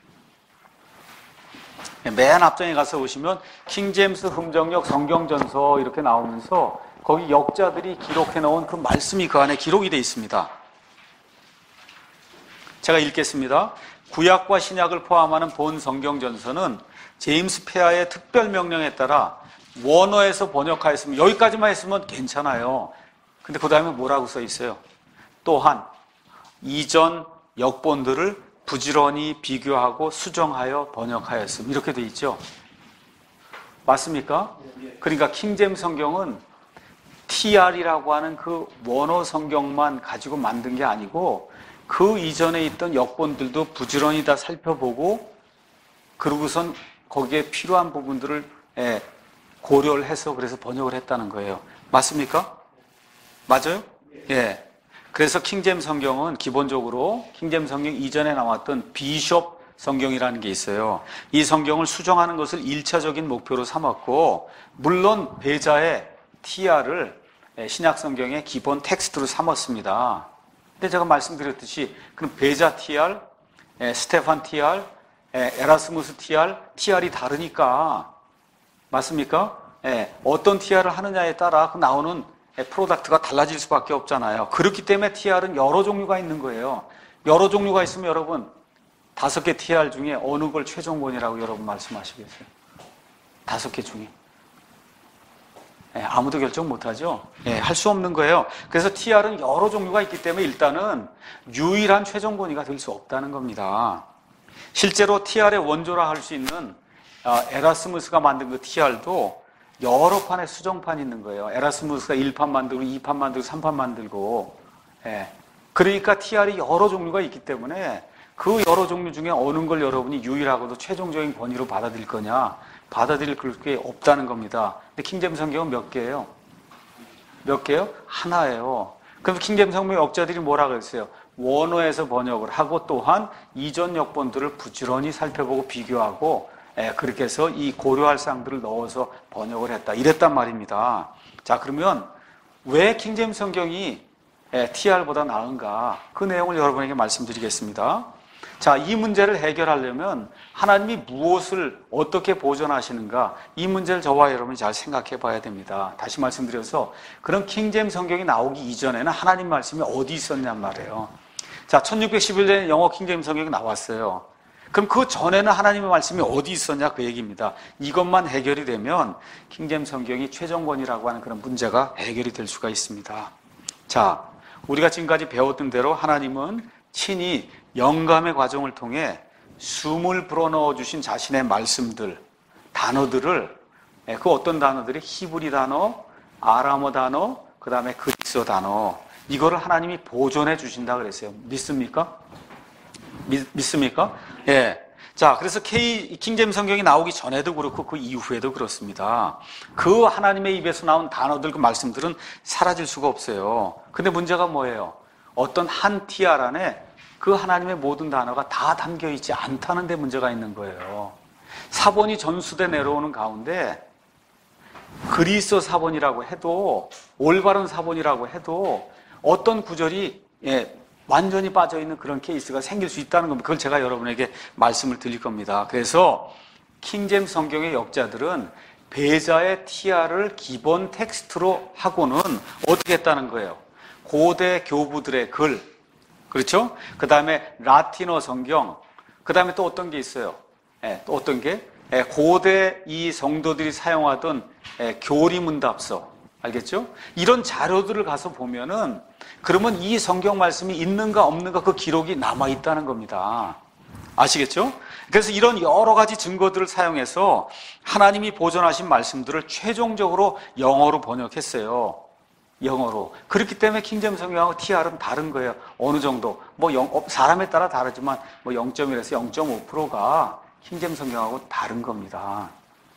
맨 앞장에 가서 보시면 킹제임스 흠정역 성경전서 이렇게 나오면서 거기 역자들이 기록해 놓은 그 말씀이 그 안에 기록이 되어 있습니다. 제가 읽겠습니다. 구약과 신약을 포함하는 본 성경전서는 제임스 페아의 특별 명령에 따라 원어에서 번역하였으면 여기까지만 했으면 괜찮아요. 근데 그 다음에 뭐라고 써 있어요? 또한 이전 역본들을 부지런히 비교하고 수정하여 번역하였음 이렇게 돼 있죠. 맞습니까? 그러니까 킹제임 성경은 티알이라고 하는 그 원어 성경만 가지고 만든 게 아니고 그 이전에 있던 역본들도 부지런히 다 살펴보고 그러고선 거기에 필요한 부분들을 고려를 해서 그래서 번역을 했다는 거예요. 맞습니까? 맞아요? 예. 그래서 킹제임 성경은 기본적으로 킹제임 성경 이전에 나왔던 비숍 성경이라는 게 있어요. 이 성경을 수정하는 것을 일차적인 목표로 삼았고 물론 베자의 티알을 신약 성경의 기본 텍스트로 삼았습니다. 근데 제가 말씀드렸듯이 그럼 베자 티알, 스테판 티알, 에라스무스 티알, 티알이 다르니까 맞습니까? 어떤 티알을 하느냐에 따라 그 나오는 프로덕트가 달라질 수밖에 없잖아요. 그렇기 때문에 티알은 여러 종류가 있는 거예요. 여러 종류가 있으면 여러분 다섯 개 티알 중에 어느 걸 최종본이라고 여러분 말씀하시겠어요? 다섯 개 중에. 예, 아무도 결정 못하죠. 예, 할 수 없는 거예요. 그래서 티알은 여러 종류가 있기 때문에 일단은 유일한 최종 권위가 될 수 없다는 겁니다. 실제로 티알의 원조라 할 수 있는 에라스무스가 만든 그 티알도 여러 판의 수정판이 있는 거예요. 에라스무스가 일 판 만들고 이 판 만들고 삼 판 만들고 예. 그러니까 티알이 여러 종류가 있기 때문에 그 여러 종류 중에 어느 걸 여러분이 유일하고도 최종적인 권위로 받아들일 거냐 받아들일 게 없다는 겁니다. 근데 킹제임 성경은 몇 개예요? 몇 개요? 하나예요. 그럼 킹제임 성경 역자들이 뭐라 그랬어요? 원어에서 번역을 하고 또한 이전 역본들을 부지런히 살펴보고 비교하고 예, 그렇게 해서 이 고려할 사항들을 넣어서 번역을 했다. 이랬단 말입니다. 자, 그러면 왜 킹제임 성경이 예, 티알보다 나은가? 그 내용을 여러분에게 말씀드리겠습니다. 자, 이 문제를 해결하려면 하나님이 무엇을 어떻게 보존하시는가? 이 문제를 저와 여러분이 잘 생각해 봐야 됩니다. 다시 말씀드려서 그런 킹제임 성경이 나오기 이전에는 하나님 말씀이 어디 있었냔 말이에요. 자, 천육백십일 년 영어 킹제임 성경이 나왔어요. 그럼 그 전에는 하나님의 말씀이 어디 있었냐 그 얘기입니다. 이것만 해결이 되면 킹제임스 성경이 최종권이라고 하는 그런 문제가 해결이 될 수가 있습니다. 자, 우리가 지금까지 배웠던 대로 하나님은 친히 영감의 과정을 통해 숨을 불어넣어 주신 자신의 말씀들, 단어들을, 그 어떤 단어들이 히브리 단어, 아람어 단어, 그 다음에 그리스어 단어, 이거를 하나님이 보존해 주신다 그랬어요. 믿습니까? 믿, 믿습니까? 예. 자, 그래서 K, 킹제임스 성경이 나오기 전에도 그렇고 그 이후에도 그렇습니다. 그 하나님의 입에서 나온 단어들, 그 말씀들은 사라질 수가 없어요. 근데 문제가 뭐예요? 어떤 한 티알 안에 그 하나님의 모든 단어가 다 담겨 있지 않다는 데 문제가 있는 거예요. 사본이 전수돼 내려오는 가운데 그리스어 사본이라고 해도, 올바른 사본이라고 해도 어떤 구절이 예, 완전히 빠져있는 그런 케이스가 생길 수 있다는 겁니다. 그걸 제가 여러분에게 말씀을 드릴 겁니다. 그래서 킹제임스 성경의 역자들은 배자의 티알을 기본 텍스트로 하고는 어떻게 했다는 거예요? 고대 교부들의 글, 그렇죠? 그 다음에 라틴어 성경, 그 다음에 또 어떤 게 있어요? 예, 또 어떤 게? 예, 고대 이 성도들이 사용하던 예, 교리문답서, 알겠죠? 이런 자료들을 가서 보면은 그러면 이 성경 말씀이 있는가 없는가 그 기록이 남아있다는 겁니다. 아시겠죠? 그래서 이런 여러 가지 증거들을 사용해서 하나님이 보존하신 말씀들을 최종적으로 영어로 번역했어요. 영어로. 그렇기 때문에 킹제임스 성경하고 티알은 다른 거예요. 어느 정도. 뭐 영, 사람에 따라 다르지만 뭐 영 점 일에서 영 점 오 퍼센트가 킹제임스 성경하고 다른 겁니다.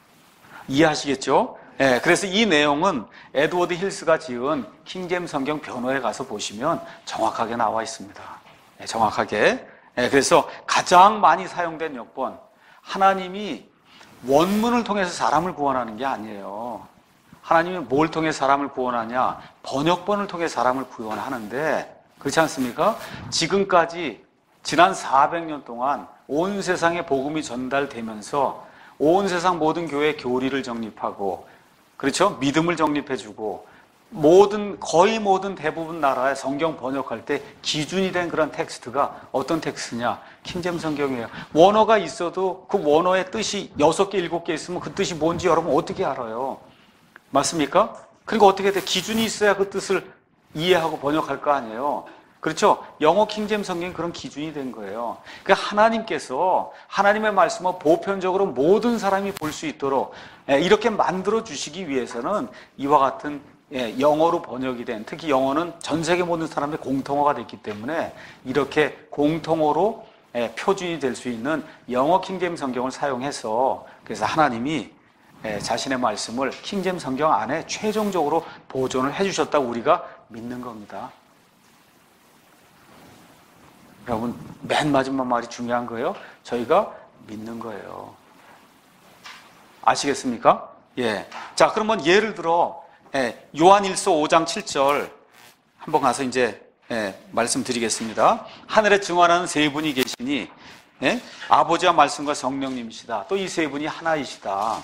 이해하시겠죠? 예, 그래서 이 내용은 에드워드 힐스가 지은 킹제임스 성경 변호에 가서 보시면 정확하게 나와 있습니다. 예, 정확하게. 예, 그래서 가장 많이 사용된 역번, 하나님이 원문을 통해서 사람을 구원하는 게 아니에요. 하나님이 뭘 통해 사람을 구원하냐? 번역본을 통해 사람을 구원하는데, 그렇지 않습니까? 지금까지 지난 사백 년 동안 온 세상에 복음이 전달되면서 온 세상 모든 교회의 교리를 정립하고, 그렇죠? 믿음을 정립해주고, 모든, 거의 모든 대부분 나라의 성경 번역할 때 기준이 된 그런 텍스트가 어떤 텍스트냐? 킹제임스 성경이에요. 원어가 있어도 그 원어의 뜻이 여섯 개, 일곱 개 있으면 그 뜻이 뭔지 여러분 어떻게 알아요? 맞습니까? 그러니까 어떻게 돼? 기준이 있어야 그 뜻을 이해하고 번역할 거 아니에요? 그렇죠? 영어 킹제임스 성경이 그런 기준이 된 거예요. 그러니까 하나님께서 하나님의 말씀을 보편적으로 모든 사람이 볼 수 있도록 이렇게 만들어 주시기 위해서는 이와 같은 영어로 번역이 된, 특히 영어는 전 세계 모든 사람의 공통어가 됐기 때문에 이렇게 공통어로 표준이 될 수 있는 영어 킹제임스 성경을 사용해서, 그래서 하나님이 자신의 말씀을 킹제임스 성경 안에 최종적으로 보존을 해주셨다고 우리가 믿는 겁니다. 여러분, 맨 마지막 말이 중요한 거예요. 저희가 믿는 거예요. 아시겠습니까? 예. 자, 그러면 예를 들어, 예, 요한일서 오 장 칠 절 한번 가서 이제, 예, 말씀드리겠습니다. 하늘에 증언하는 세 분이 계시니, 예? 아버지와 말씀과 성령님이시다. 또 이 세 분이 하나이시다.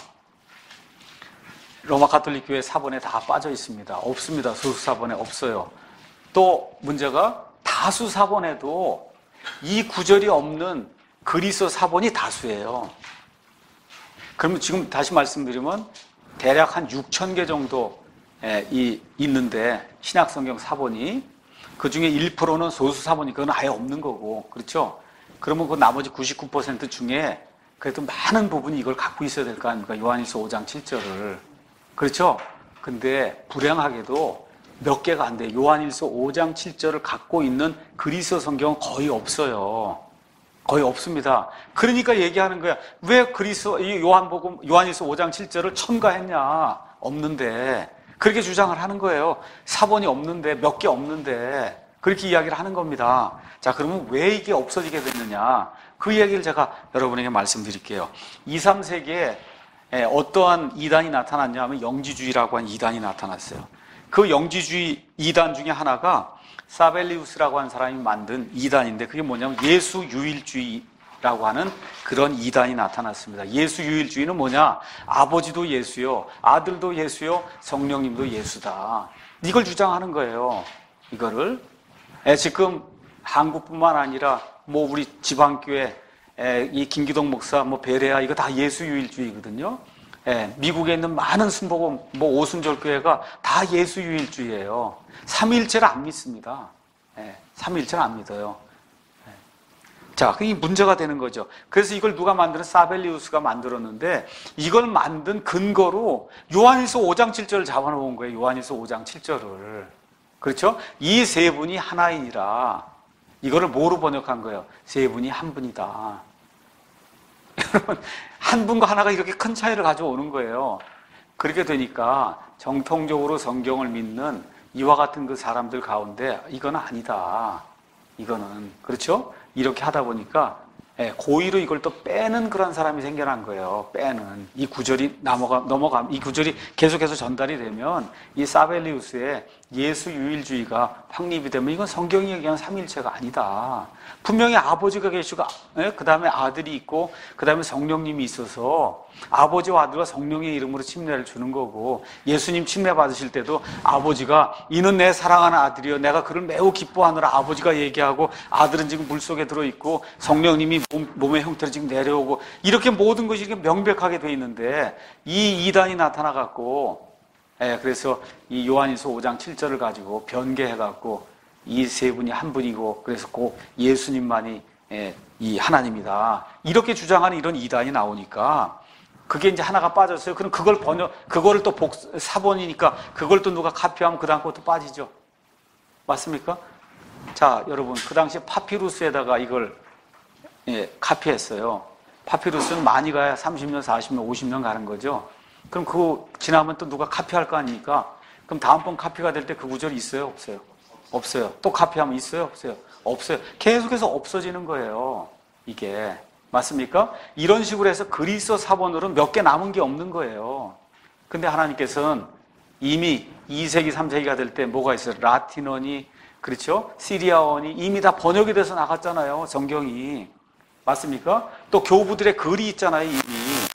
로마 가톨릭 교회 사본에 다 빠져 있습니다. 없습니다. 소수 사본에 없어요. 또 문제가 다수 사본에도 이 구절이 없는 그리스어 사본이 다수예요. 그러면 지금 다시 말씀드리면 대략 한 육천 개 정도 이 있는데 신약성경 사본이 그 중에 일 퍼센트는 소수 사본이 그건 아예 없는 거고, 그렇죠? 그러면 그 나머지 구십구 퍼센트 중에 그래도 많은 부분이 이걸 갖고 있어야 될 거 아닙니까? 요한일서 오 장 칠 절을. 그렇죠? 근데 불행하게도 몇 개가 안 돼요. 요한일서 오 장 칠 절을 갖고 있는 그리스어 성경은 거의 없어요. 거의 없습니다. 그러니까 얘기하는 거야. 왜 그리스어, 이 요한복음, 요한일서 오 장 칠 절을 첨가했냐? 없는데. 그렇게 주장을 하는 거예요. 사본이 없는데, 몇 개 없는데. 그렇게 이야기를 하는 겁니다. 자, 그러면 왜 이게 없어지게 됐느냐? 그 얘기를 제가 여러분에게 말씀드릴게요. 이, 삼 세기에 어떠한 이단이 나타났냐 하면 영지주의라고 하는 이단이 나타났어요. 그 영지주의 이단 중에 하나가 사벨리우스라고 하는 사람이 만든 이단인데, 그게 뭐냐면 예수 유일주의라고 하는 그런 이단이 나타났습니다. 예수 유일주의는 뭐냐? 아버지도 예수요, 아들도 예수요, 성령님도 예수다. 이걸 주장하는 거예요. 이거를. 지금 한국뿐만 아니라 뭐 우리 지방교회 에, 이 김기동 목사, 뭐 베레아 이거 다 예수유일주의거든요. 에, 미국에 있는 많은 순복음, 뭐 오순절교회가 다 예수유일주의예요. 삼위일체를 안 믿습니다. 에, 삼위일체를 안 믿어요. 에. 자, 그게 문제가 되는 거죠. 그래서 이걸 누가 만드는 사벨리우스가 만들었는데 이걸 만든 근거로 요한일서 오 장 칠 절을 잡아놓은 거예요. 요한일서 오 장 칠 절을. 그렇죠? 이 세 분이 하나이니라. 이거를 뭐로 번역한 거예요? 세 분이 한 분이다. 여러분, 한 분과 하나가 이렇게 큰 차이를 가져오는 거예요. 그렇게 되니까 정통적으로 성경을 믿는 이와 같은 그 사람들 가운데 이건 아니다. 이거는. 그렇죠? 이렇게 하다 보니까 고의로 이걸 또 빼는 그런 사람이 생겨난 거예요. 빼는. 이 구절이 넘어가, 넘어가, 이 구절이 계속해서 전달이 되면 이 사벨리우스의 예수 유일주의가 확립이 되면 이건 성경이 얘기하는 삼일체가 아니다. 분명히 아버지가 계시고, 그 다음에 아들이 있고, 그 다음에 성령님이 있어서 아버지와 아들과 성령의 이름으로 침례를 주는 거고, 예수님 침례 받으실 때도 아버지가 이는 내 사랑하는 아들이요. 내가 그를 매우 기뻐하느라 아버지가 얘기하고, 아들은 지금 물속에 들어있고, 성령님이 몸, 몸의 형태로 지금 내려오고, 이렇게 모든 것이 이렇게 명백하게 돼 있는데, 이 이단이 나타나갖고, 예, 그래서 이 요한일서 오 장 칠 절을 가지고 변개해갖고, 이 세 분이 한 분이고, 그래서 꼭 예수님만이 예, 이 하나님이다. 이렇게 주장하는 이런 이단이 나오니까, 그게 이제 하나가 빠졌어요. 그럼 그걸 번역, 그거를 또 복, 사본이니까, 그걸 또 누가 카피하면 그 다음 것도 빠지죠. 맞습니까? 자, 여러분, 그 당시에 파피루스에다가 이걸 예, 카피했어요. 파피루스는 많이 가야 삼십 년, 사십 년, 오십 년 가는 거죠. 그럼 그거 지나면 또 누가 카피할 거 아닙니까? 그럼 다음번 카피가 될 때 그 구절이 있어요? 없어요? 없어요. 또 카피하면 있어요? 없어요? 없어요. 계속해서 없어지는 거예요. 이게. 맞습니까? 이런 식으로 해서 그리스어 사본으로는 몇 개 남은 게 없는 거예요. 근데 하나님께서는 이미 이 세기, 삼 세기가 될 때 뭐가 있어요? 라틴어니, 그렇죠? 시리아어니 이미 다 번역이 돼서 나갔잖아요. 성경이. 맞습니까? 또 교부들의 글이 있잖아요. 이미.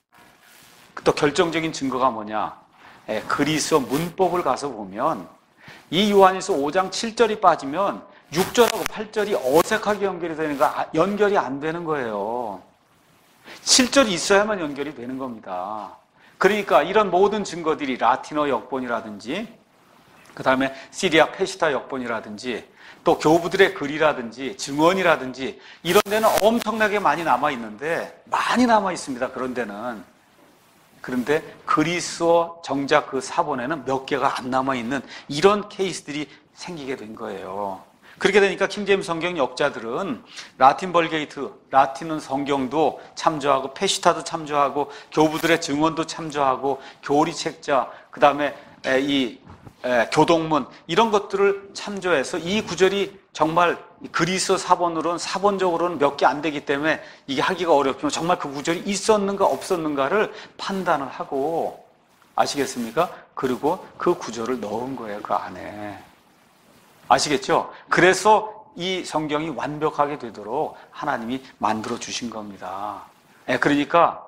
또 결정적인 증거가 뭐냐? 예, 그리스어 문법을 가서 보면 이 요한일서 오 장 칠 절이 빠지면 육 절하고 팔 절이 어색하게 연결이 되는 거, 연결이 안 되는 거예요. 칠 절이 있어야만 연결이 되는 겁니다. 그러니까 이런 모든 증거들이 라틴어 역본이라든지, 그 다음에 시리아 페시타 역본이라든지, 또 교부들의 글이라든지, 증언이라든지, 이런 데는 엄청나게 많이 남아있는데, 많이 남아있습니다. 그런 데는. 그런데 그리스어 정작 그 사본에는 몇 개가 안 남아있는 이런 케이스들이 생기게 된 거예요. 그렇게 되니까 킹제임스 성경 역자들은 라틴 벌게이트, 라틴은 성경도 참조하고 페시타도 참조하고 교부들의 증언도 참조하고 교리 책자, 그 다음에 이 교동문 이런 것들을 참조해서 이 구절이 정말 그리스어 사본으로는 사본적으로는 몇 개 안 되기 때문에 이게 하기가 어렵지만 정말 그 구절이 있었는가 없었는가를 판단을 하고, 아시겠습니까? 그리고 그 구절을 넣은 거예요. 그 안에. 아시겠죠? 그래서 이 성경이 완벽하게 되도록 하나님이 만들어 주신 겁니다. 그러니까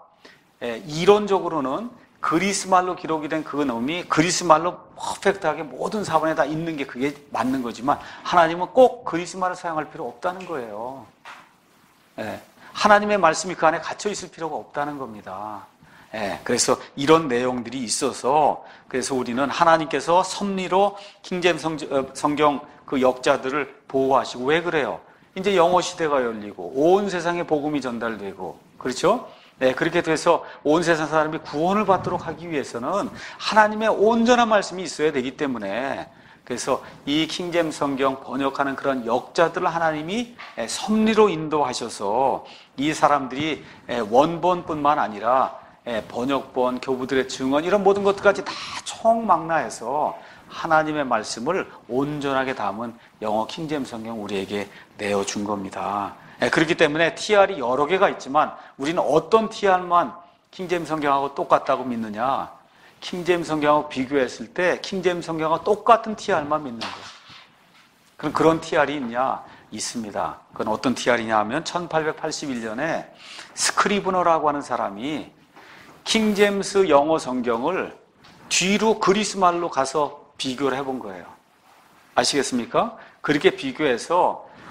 이론적으로는 그리스말로 기록이 된 그 놈이 그리스말로 퍼펙트하게 모든 사본에 다 있는 게 그게 맞는 거지만 하나님은 꼭 그리스말을 사용할 필요 없다는 거예요. 하나님의 말씀이 그 안에 갇혀 있을 필요가 없다는 겁니다. 그래서 이런 내용들이 있어서 그래서 우리는 하나님께서 섭리로 킹제임스 성경 그 역자들을 보호하시고, 왜 그래요? 이제 영어 시대가 열리고 온 세상에 복음이 전달되고, 그렇죠? 네, 그렇게 돼서 온 세상 사람이 구원을 받도록 하기 위해서는 하나님의 온전한 말씀이 있어야 되기 때문에, 그래서 이 킹제임스 성경 번역하는 그런 역자들을 하나님이 섭리로 인도하셔서 이 사람들이 원본뿐만 아니라 번역본, 교부들의 증언 이런 모든 것들까지 다 총망라해서 하나님의 말씀을 온전하게 담은 영어 킹제임스 성경 우리에게 내어준 겁니다. 그렇기 때문에 티알이 여러 개가 있지만 우리는 어떤 티알만 킹제임스 성경하고 똑같다고 믿느냐? 킹제임스 성경하고 비교했을 때 킹제임스 성경하고 똑같은 티알만 믿는 거예요. 그럼 그런 티알이 있냐? 있습니다. 그건 어떤 티알이냐 하면 천팔백팔십일 년에 스크리브너라고 하는 사람이 킹제임스 영어 성경을 뒤로 그리스말로 가서 비교를 해본 거예요. 아시겠습니까? 그렇게 비교해서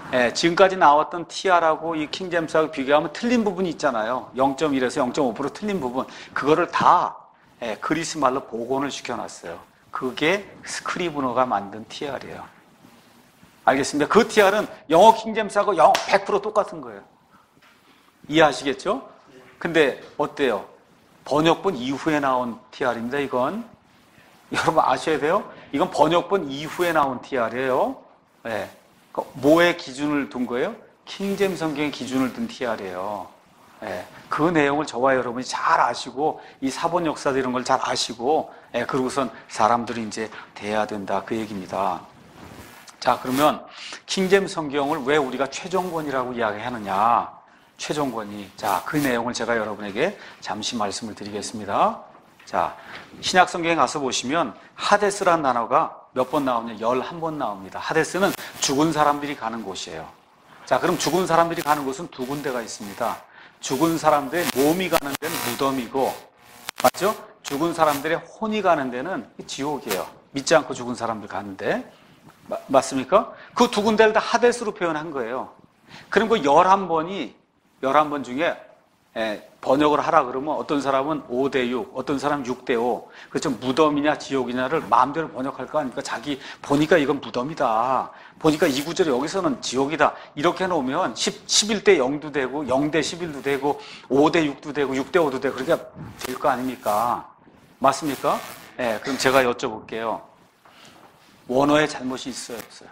예, 지금까지 나왔던 티알하고 이 킹제임스하고 비교하면 틀린 부분이 있잖아요. 영 점 일에서 영 점 오 퍼센트 틀린 부분. 그거를 다 예, 그리스 말로 복원을 시켜놨어요. 그게 스크리브너가 만든 티알이에요. 알겠습니다. 그 티알은 영어 킹제임스하고 영 백 퍼센트 똑같은 거예요. 이해하시겠죠? 근데 어때요? 번역본 이후에 나온 티알입니다. 이건 여러분 아셔야 돼요. 이건 번역본 이후에 나온 티알이에요. 예. 뭐의 기준을 둔 거예요? 킹제임스 성경의 기준을 둔 티알이에요. 예, 그 내용을 저와 여러분이 잘 아시고 이 사본 역사들 이런 걸 잘 아시고 예, 그러고선 사람들이 이제 돼야 된다 그 얘기입니다. 자, 그러면 킹제임스 성경을 왜 우리가 최종권이라고 이야기하느냐? 최종권이. 자, 그 내용을 제가 여러분에게 잠시 말씀을 드리겠습니다. 자, 신약 성경에 가서 보시면 하데스라는 단어가 몇 번 나오냐? 열한 번 나옵니다. 하데스는 죽은 사람들이 가는 곳이에요. 자, 그럼 죽은 사람들이 가는 곳은 두 군데가 있습니다. 죽은 사람들의 몸이 가는 데는 무덤이고, 맞죠? 죽은 사람들의 혼이 가는 데는 지옥이에요. 믿지 않고 죽은 사람들 가는데. 마, 맞습니까? 그 두 군데를 다 하데스로 표현한 거예요. 그럼 그 열한 번이, 열한 번 중에 예, 번역을 하라 그러면 어떤 사람은 오 대 육, 어떤 사람은 육 대 오. 그렇죠. 무덤이냐 지옥이냐를 마음대로 번역할 거 아닙니까? 자기 보니까 이건 무덤이다. 보니까 이 구절에 여기서는 지옥이다. 이렇게 해놓으면 십, 십일 대 영도 되고 영 대 십일도 되고 오 대 육도 되고 육 대 오도 되고 그렇게 될 거 아닙니까? 맞습니까? 예, 그럼 제가 여쭤볼게요. 원어에 잘못이 있어요, 없어요?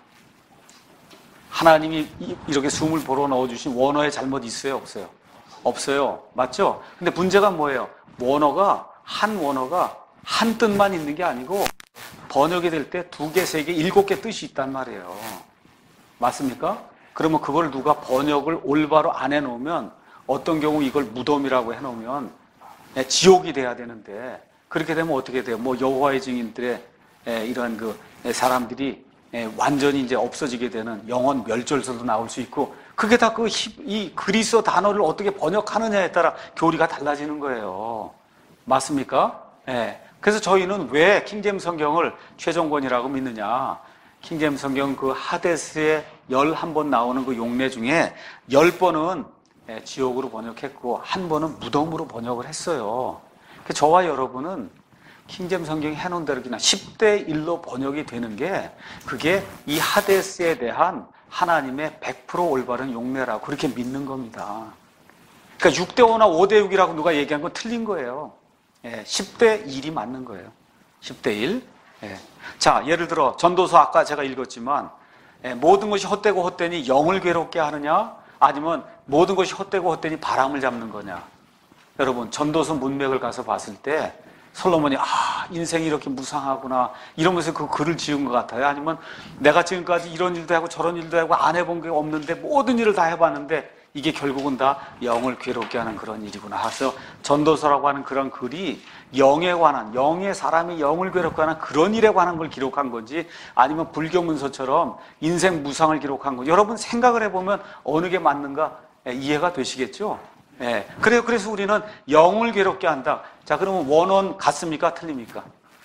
하나님이 이렇게 숨을 불어 넣어주신 원어에 잘못 있어요, 없어요? 없어요. 맞죠? 근데 문제가 뭐예요? 원어가, 한 원어가 한 뜻만 있는 게 아니고 번역이 될 때 두 개, 세 개, 일곱 개 뜻이 있단 말이에요. 맞습니까? 그러면 그걸 누가 번역을 올바로 안 해놓으면 어떤 경우 이걸 무덤이라고 해놓으면 지옥이 돼야 되는데 그렇게 되면 어떻게 돼요? 뭐 여호와의 증인들의 이러한 그 사람들이 완전히 이제 없어지게 되는 영원 멸절설도 나올 수 있고 그게 다 그 이 그리스어 단어를 어떻게 번역하느냐에 따라 교리가 달라지는 거예요. 맞습니까? 예. 그래서 저희는 왜 킹제임스 성경을 최종권이라고 믿느냐? 킹제임스 성경 그 하데스에 열한 번 나오는 그 용례 중에 열 번은 지옥으로 번역했고 한 번은 무덤으로 번역을 했어요. 그래서 저와 여러분은 킹제임스 성경이 해놓은 대로 그냥 십 대 일로 번역이 되는 게 그게 이 하데스에 대한 하나님의 백 퍼센트 올바른 용례라고 그렇게 믿는 겁니다. 그러니까 육 대 오나 오 대 육이라고 누가 얘기한 건 틀린 거예요. 예, 십 대 일이 맞는 거예요. 십 대 일. 예. 자, 예를 들어 전도서 아까 제가 읽었지만 예, 모든 것이 헛되고 헛되니 영을 괴롭게 하느냐 아니면 모든 것이 헛되고 헛되니 바람을 잡는 거냐. 여러분 전도서 문맥을 가서 봤을 때 솔로몬이 아 인생이 이렇게 무상하구나 이러면서 그 글을 지은 것 같아요. 아니면 내가 지금까지 이런 일도 하고 저런 일도 하고 안 해본 게 없는데 모든 일을 다 해봤는데 이게 결국은 다 영을 괴롭게 하는 그런 일이구나 해서 전도서라고 하는 그런 글이 영에 관한 영의 사람이 영을 괴롭게 하는 그런 일에 관한 걸 기록한 건지 아니면 불교 문서처럼 인생 무상을 기록한 건지 여러분 생각을 해보면 어느 게 맞는가 이해가 되시겠죠? 예. 그래요. 그래서 우리는 영을 괴롭게 한다. 자, 그러면 원어는 같습니까? 틀립니까?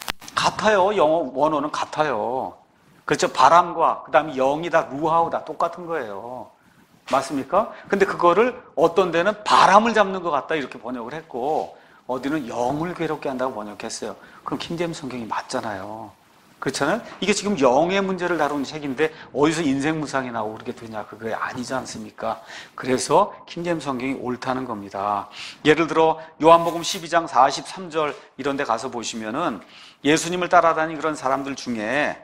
같아요. 영어 원어는 같아요. 그렇죠. 바람과 그 다음에 영이다, 루하우다 똑같은 거예요. 맞습니까? 근데 그거를 어떤 데는 바람을 잡는 것 같다 이렇게 번역을 했고 어디는 영을 괴롭게 한다고 번역했어요. 그럼 킹제임스 성경이 맞잖아요. 그렇잖아요? 이게 지금 영의 문제를 다루는 책인데 어디서 인생 무상이 나오고 그렇게 되냐? 그게 아니지 않습니까? 그래서 킹제임스 성경이 옳다는 겁니다. 예를 들어 요한복음 십이 장 사십삼 절 이런 데 가서 보시면은 예수님을 따라다니는 그런 사람들 중에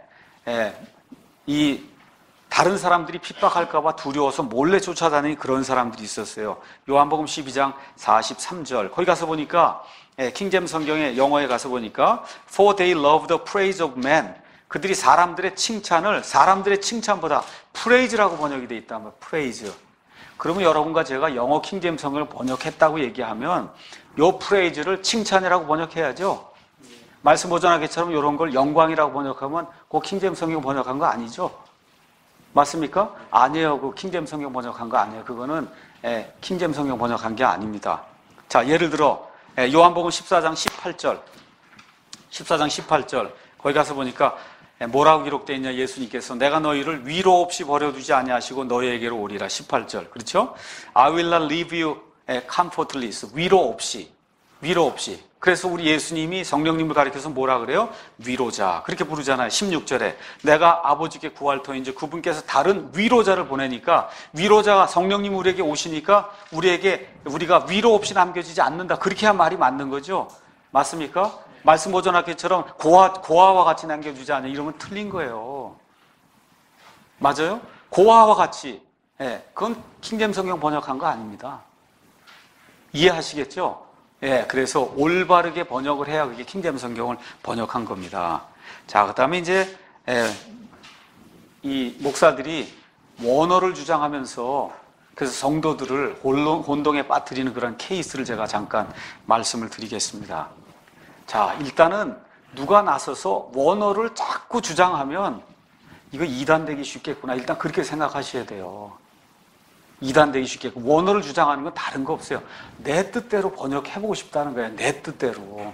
이 다른 사람들이 핍박할까 봐 두려워서 몰래 쫓아다니는 그런 사람들이 있었어요. 요한복음 십이 장 사십삼 절 거기 가서 보니까 예, 킹제임스 성경의 영어에 가서 보니까 For they love the praise of man 그들이 사람들의 칭찬을 사람들의 칭찬보다 praise라고 번역이 돼 있단 말이에요. praise. 그러면 여러분과 제가 영어 킹제임스 성경을 번역했다고 얘기하면 요 praise를 칭찬이라고 번역해야죠. 말씀 보존하기처럼 이런 걸 영광이라고 번역하면 그 킹제임스 성경 번역한 거 아니죠? 맞습니까? 아니에요. 그 킹제임스 성경 번역한 거 아니에요. 그거는 예, 킹제임스 성경 번역한 게 아닙니다. 자, 예를 들어 요한복음 십사 장 십팔 절 십사 장 십팔 절 거기 가서 보니까 뭐라고 기록되어 있냐? 예수님께서 내가 너희를 위로 없이 버려두지 아니하시고 너희에게로 오리라. 십팔 절. 그렇죠? I will not leave you comfortless. 위로 없이. 위로 없이. 그래서 우리 예수님이 성령님을 가리켜서 뭐라 그래요? 위로자. 그렇게 부르잖아요. 십육 절에. 내가 아버지께 구할 터인지 그분께서 다른 위로자를 보내니까 위로자가 성령님 우리에게 오시니까 우리에게 우리가 위로 없이 남겨지지 않는다. 그렇게 한 말이 맞는 거죠. 맞습니까? 말씀 보존학회처럼 고아, 고아와 같이 남겨주지 않냐. 이러면 틀린 거예요. 맞아요? 고아와 같이. 예, 그건 킹제임 성경 번역한 거 아닙니다. 이해하시겠죠? 예, 그래서 올바르게 번역을 해야 그게 킹제임 성경을 번역한 겁니다. 자, 그 다음에 이제, 예, 이 목사들이 원어를 주장하면서 그래서 성도들을 혼동에 빠뜨리는 그런 케이스를 제가 잠깐 말씀을 드리겠습니다. 자, 일단은 누가 나서서 원어를 자꾸 주장하면 이거 이단되기 쉽겠구나. 일단 그렇게 생각하셔야 돼요. 이단되기 쉽겠고, 원어를 주장하는 건 다른 거 없어요. 내 뜻대로 번역해보고 싶다는 거예요. 내 뜻대로.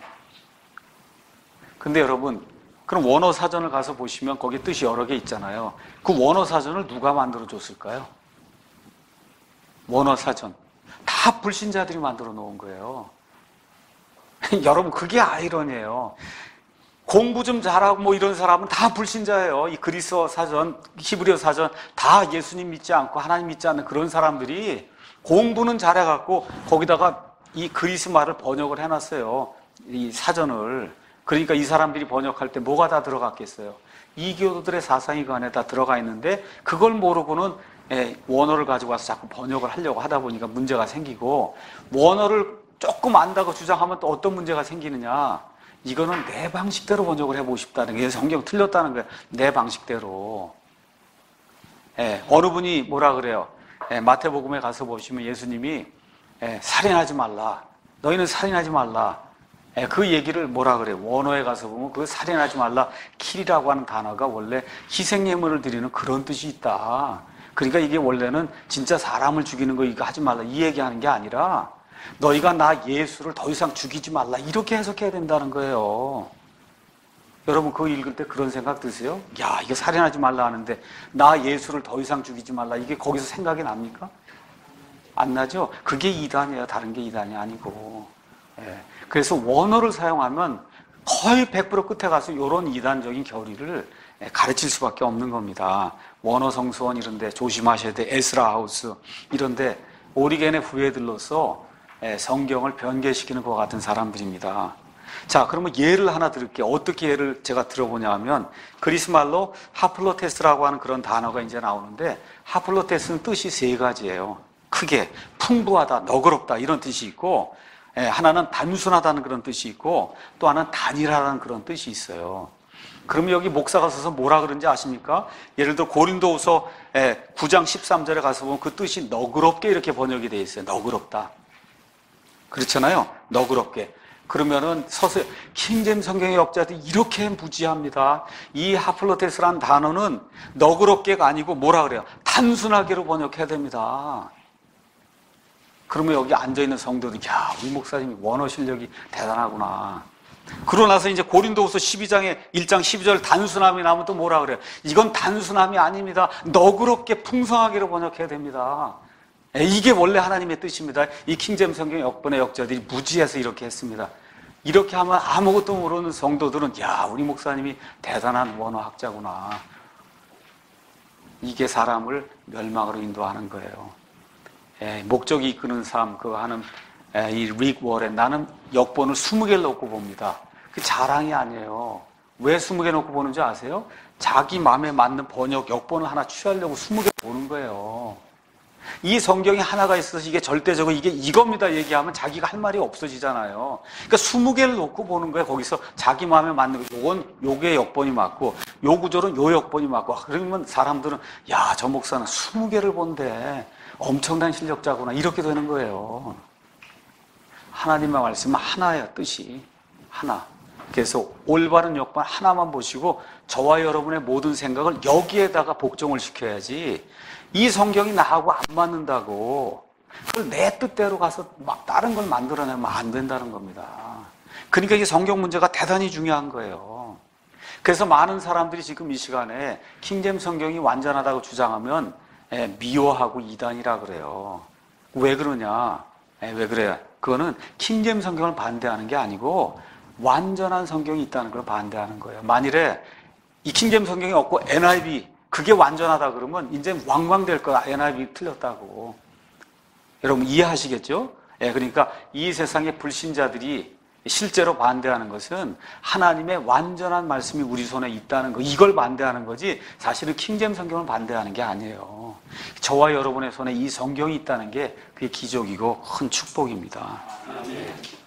근데 여러분, 그럼 원어 사전을 가서 보시면 거기 뜻이 여러 개 있잖아요. 그 원어 사전을 누가 만들어줬을까요? 원어 사전. 다 불신자들이 만들어 놓은 거예요. 여러분, 그게 아이러니예요. 공부 좀 잘하고 뭐 이런 사람은 다 불신자예요. 이 그리스어 사전, 히브리어 사전 다 예수님 믿지 않고 하나님 믿지 않는 그런 사람들이 공부는 잘해갖고 거기다가 이 그리스 말을 번역을 해놨어요. 이 사전을. 그러니까 이 사람들이 번역할 때 뭐가 다 들어갔겠어요? 이교도들의 사상이 그 안에 다 들어가 있는데 그걸 모르고는 원어를 가지고 와서 자꾸 번역을 하려고 하다 보니까 문제가 생기고, 원어를 조금 안다고 주장하면 또 어떤 문제가 생기느냐. 이거는 내 방식대로 번역을 해보고 싶다는 게, 성경 틀렸다는 거예요. 내 방식대로. 예, 어느 분이 뭐라 그래요? 예, 마태복음에 가서 보시면 예수님이 예, 살인하지 말라. 너희는 살인하지 말라. 예, 그 얘기를 뭐라 그래요? 원어에 가서 보면 그 살인하지 말라. 킬이라고 하는 단어가 원래 희생예물을 드리는 그런 뜻이 있다. 그러니까 이게 원래는 진짜 사람을 죽이는 거 이거 하지 말라. 이 얘기하는 게 아니라 너희가 나 예수를 더 이상 죽이지 말라. 이렇게 해석해야 된다는 거예요. 여러분, 그거 읽을 때 그런 생각 드세요? 야, 이거 살인하지 말라 하는데 나 예수를 더 이상 죽이지 말라. 이게 거기서 생각이 납니까? 안 나죠? 그게 이단이에요. 다른 게 이단이 아니고. 예. 그래서 원어를 사용하면 거의 백 퍼센트 끝에 가서 이런 이단적인 교리를 가르칠 수밖에 없는 겁니다. 원어 성수원 이런 데 조심하셔야 돼. 에스라 하우스 이런 데 오리겐의 후예들로서 성경을 변개시키는 것 같은 사람들입니다. 자, 그러면 예를 하나 들을게요. 어떻게 예를 제가 들어보냐 하면 그리스 말로 하플로테스라고 하는 그런 단어가 이제 나오는데, 하플로테스는 뜻이 세 가지예요. 크게 풍부하다, 너그럽다 이런 뜻이 있고, 하나는 단순하다는 그런 뜻이 있고, 또 하나는 단일하다는 그런 뜻이 있어요. 그러면 여기 목사가 써서 뭐라 그런지 아십니까? 예를 들어 고린도후서 구 장 십삼 절에 가서 보면 그 뜻이 너그럽게 이렇게 번역이 되어 있어요. 너그럽다. 그렇잖아요. 너그럽게. 그러면은 서서 킹제임 성경의 역자들이 이렇게 무지합니다. 이 하플로테스라는 단어는 너그럽게가 아니고 뭐라 그래요? 단순하게로 번역해야 됩니다. 그러면 여기 앉아있는 성도들이, 야, 우리 목사님이 원어 실력이 대단하구나. 그러고 나서 이제 고린도후서 십이 장에 일 장 십이 절 단순함이 나오면 또 뭐라 그래요? 이건 단순함이 아닙니다. 너그럽게 풍성하게로 번역해야 됩니다. 이게 원래 하나님의 뜻입니다. 이 킹제임 성경 역번의 역자들이 무지해서 이렇게 했습니다. 이렇게 하면 아무것도 모르는 성도들은, 야, 우리 목사님이 대단한 원어학자구나. 이게 사람을 멸망으로 인도하는 거예요. 에, 목적이 이끄는 삶, 그거 하는 에, 이 릭 워렌, 나는 역본을 스무 개를 놓고 봅니다. 그 자랑이 아니에요. 왜 스무 개 놓고 보는지 아세요? 자기 마음에 맞는 번역, 역본을 하나 취하려고 스무 개 보는 거예요. 이 성경이 하나가 있어서 이게 절대적으로 이게 이겁니다 얘기하면 자기가 할 말이 없어지잖아요. 그러니까 스무 개를 놓고 보는 거예요. 거기서 자기 마음에 맞는 거. 요건 요게 역본이 맞고 요 구절은 요 역본이 맞고. 그러면 사람들은, 야, 저 목사는 스무 개를 본데 엄청난 실력자구나. 이렇게 되는 거예요. 하나님의 말씀은 하나예요. 뜻이 하나. 그래서 올바른 역본 하나만 보시고 저와 여러분의 모든 생각을 여기에다가 복종을 시켜야지, 이 성경이 나하고 안 맞는다고 그걸 내 뜻대로 가서 막 다른 걸 만들어내면 안 된다는 겁니다. 그러니까 이게 성경 문제가 대단히 중요한 거예요. 그래서 많은 사람들이 지금 이 시간에 킹제임스 성경이 완전하다고 주장하면 미워하고 이단이라 그래요. 왜 그러냐? 왜 그래요? 그거는 킹제임스 성경을 반대하는 게 아니고 완전한 성경이 있다는 걸 반대하는 거예요. 만일에 이 킹제임스 성경이 없고 엔아이브이 그게 완전하다 그러면 이제 왕왕될 거야. 엔아이브이 틀렸다고. 여러분 이해하시겠죠? 예, 그러니까 이 세상의 불신자들이 실제로 반대하는 것은 하나님의 완전한 말씀이 우리 손에 있다는 거, 이걸 반대하는 거지 사실은 킹제임스 성경을 반대하는 게 아니에요. 저와 여러분의 손에 이 성경이 있다는 게 그게 기적이고 큰 축복입니다.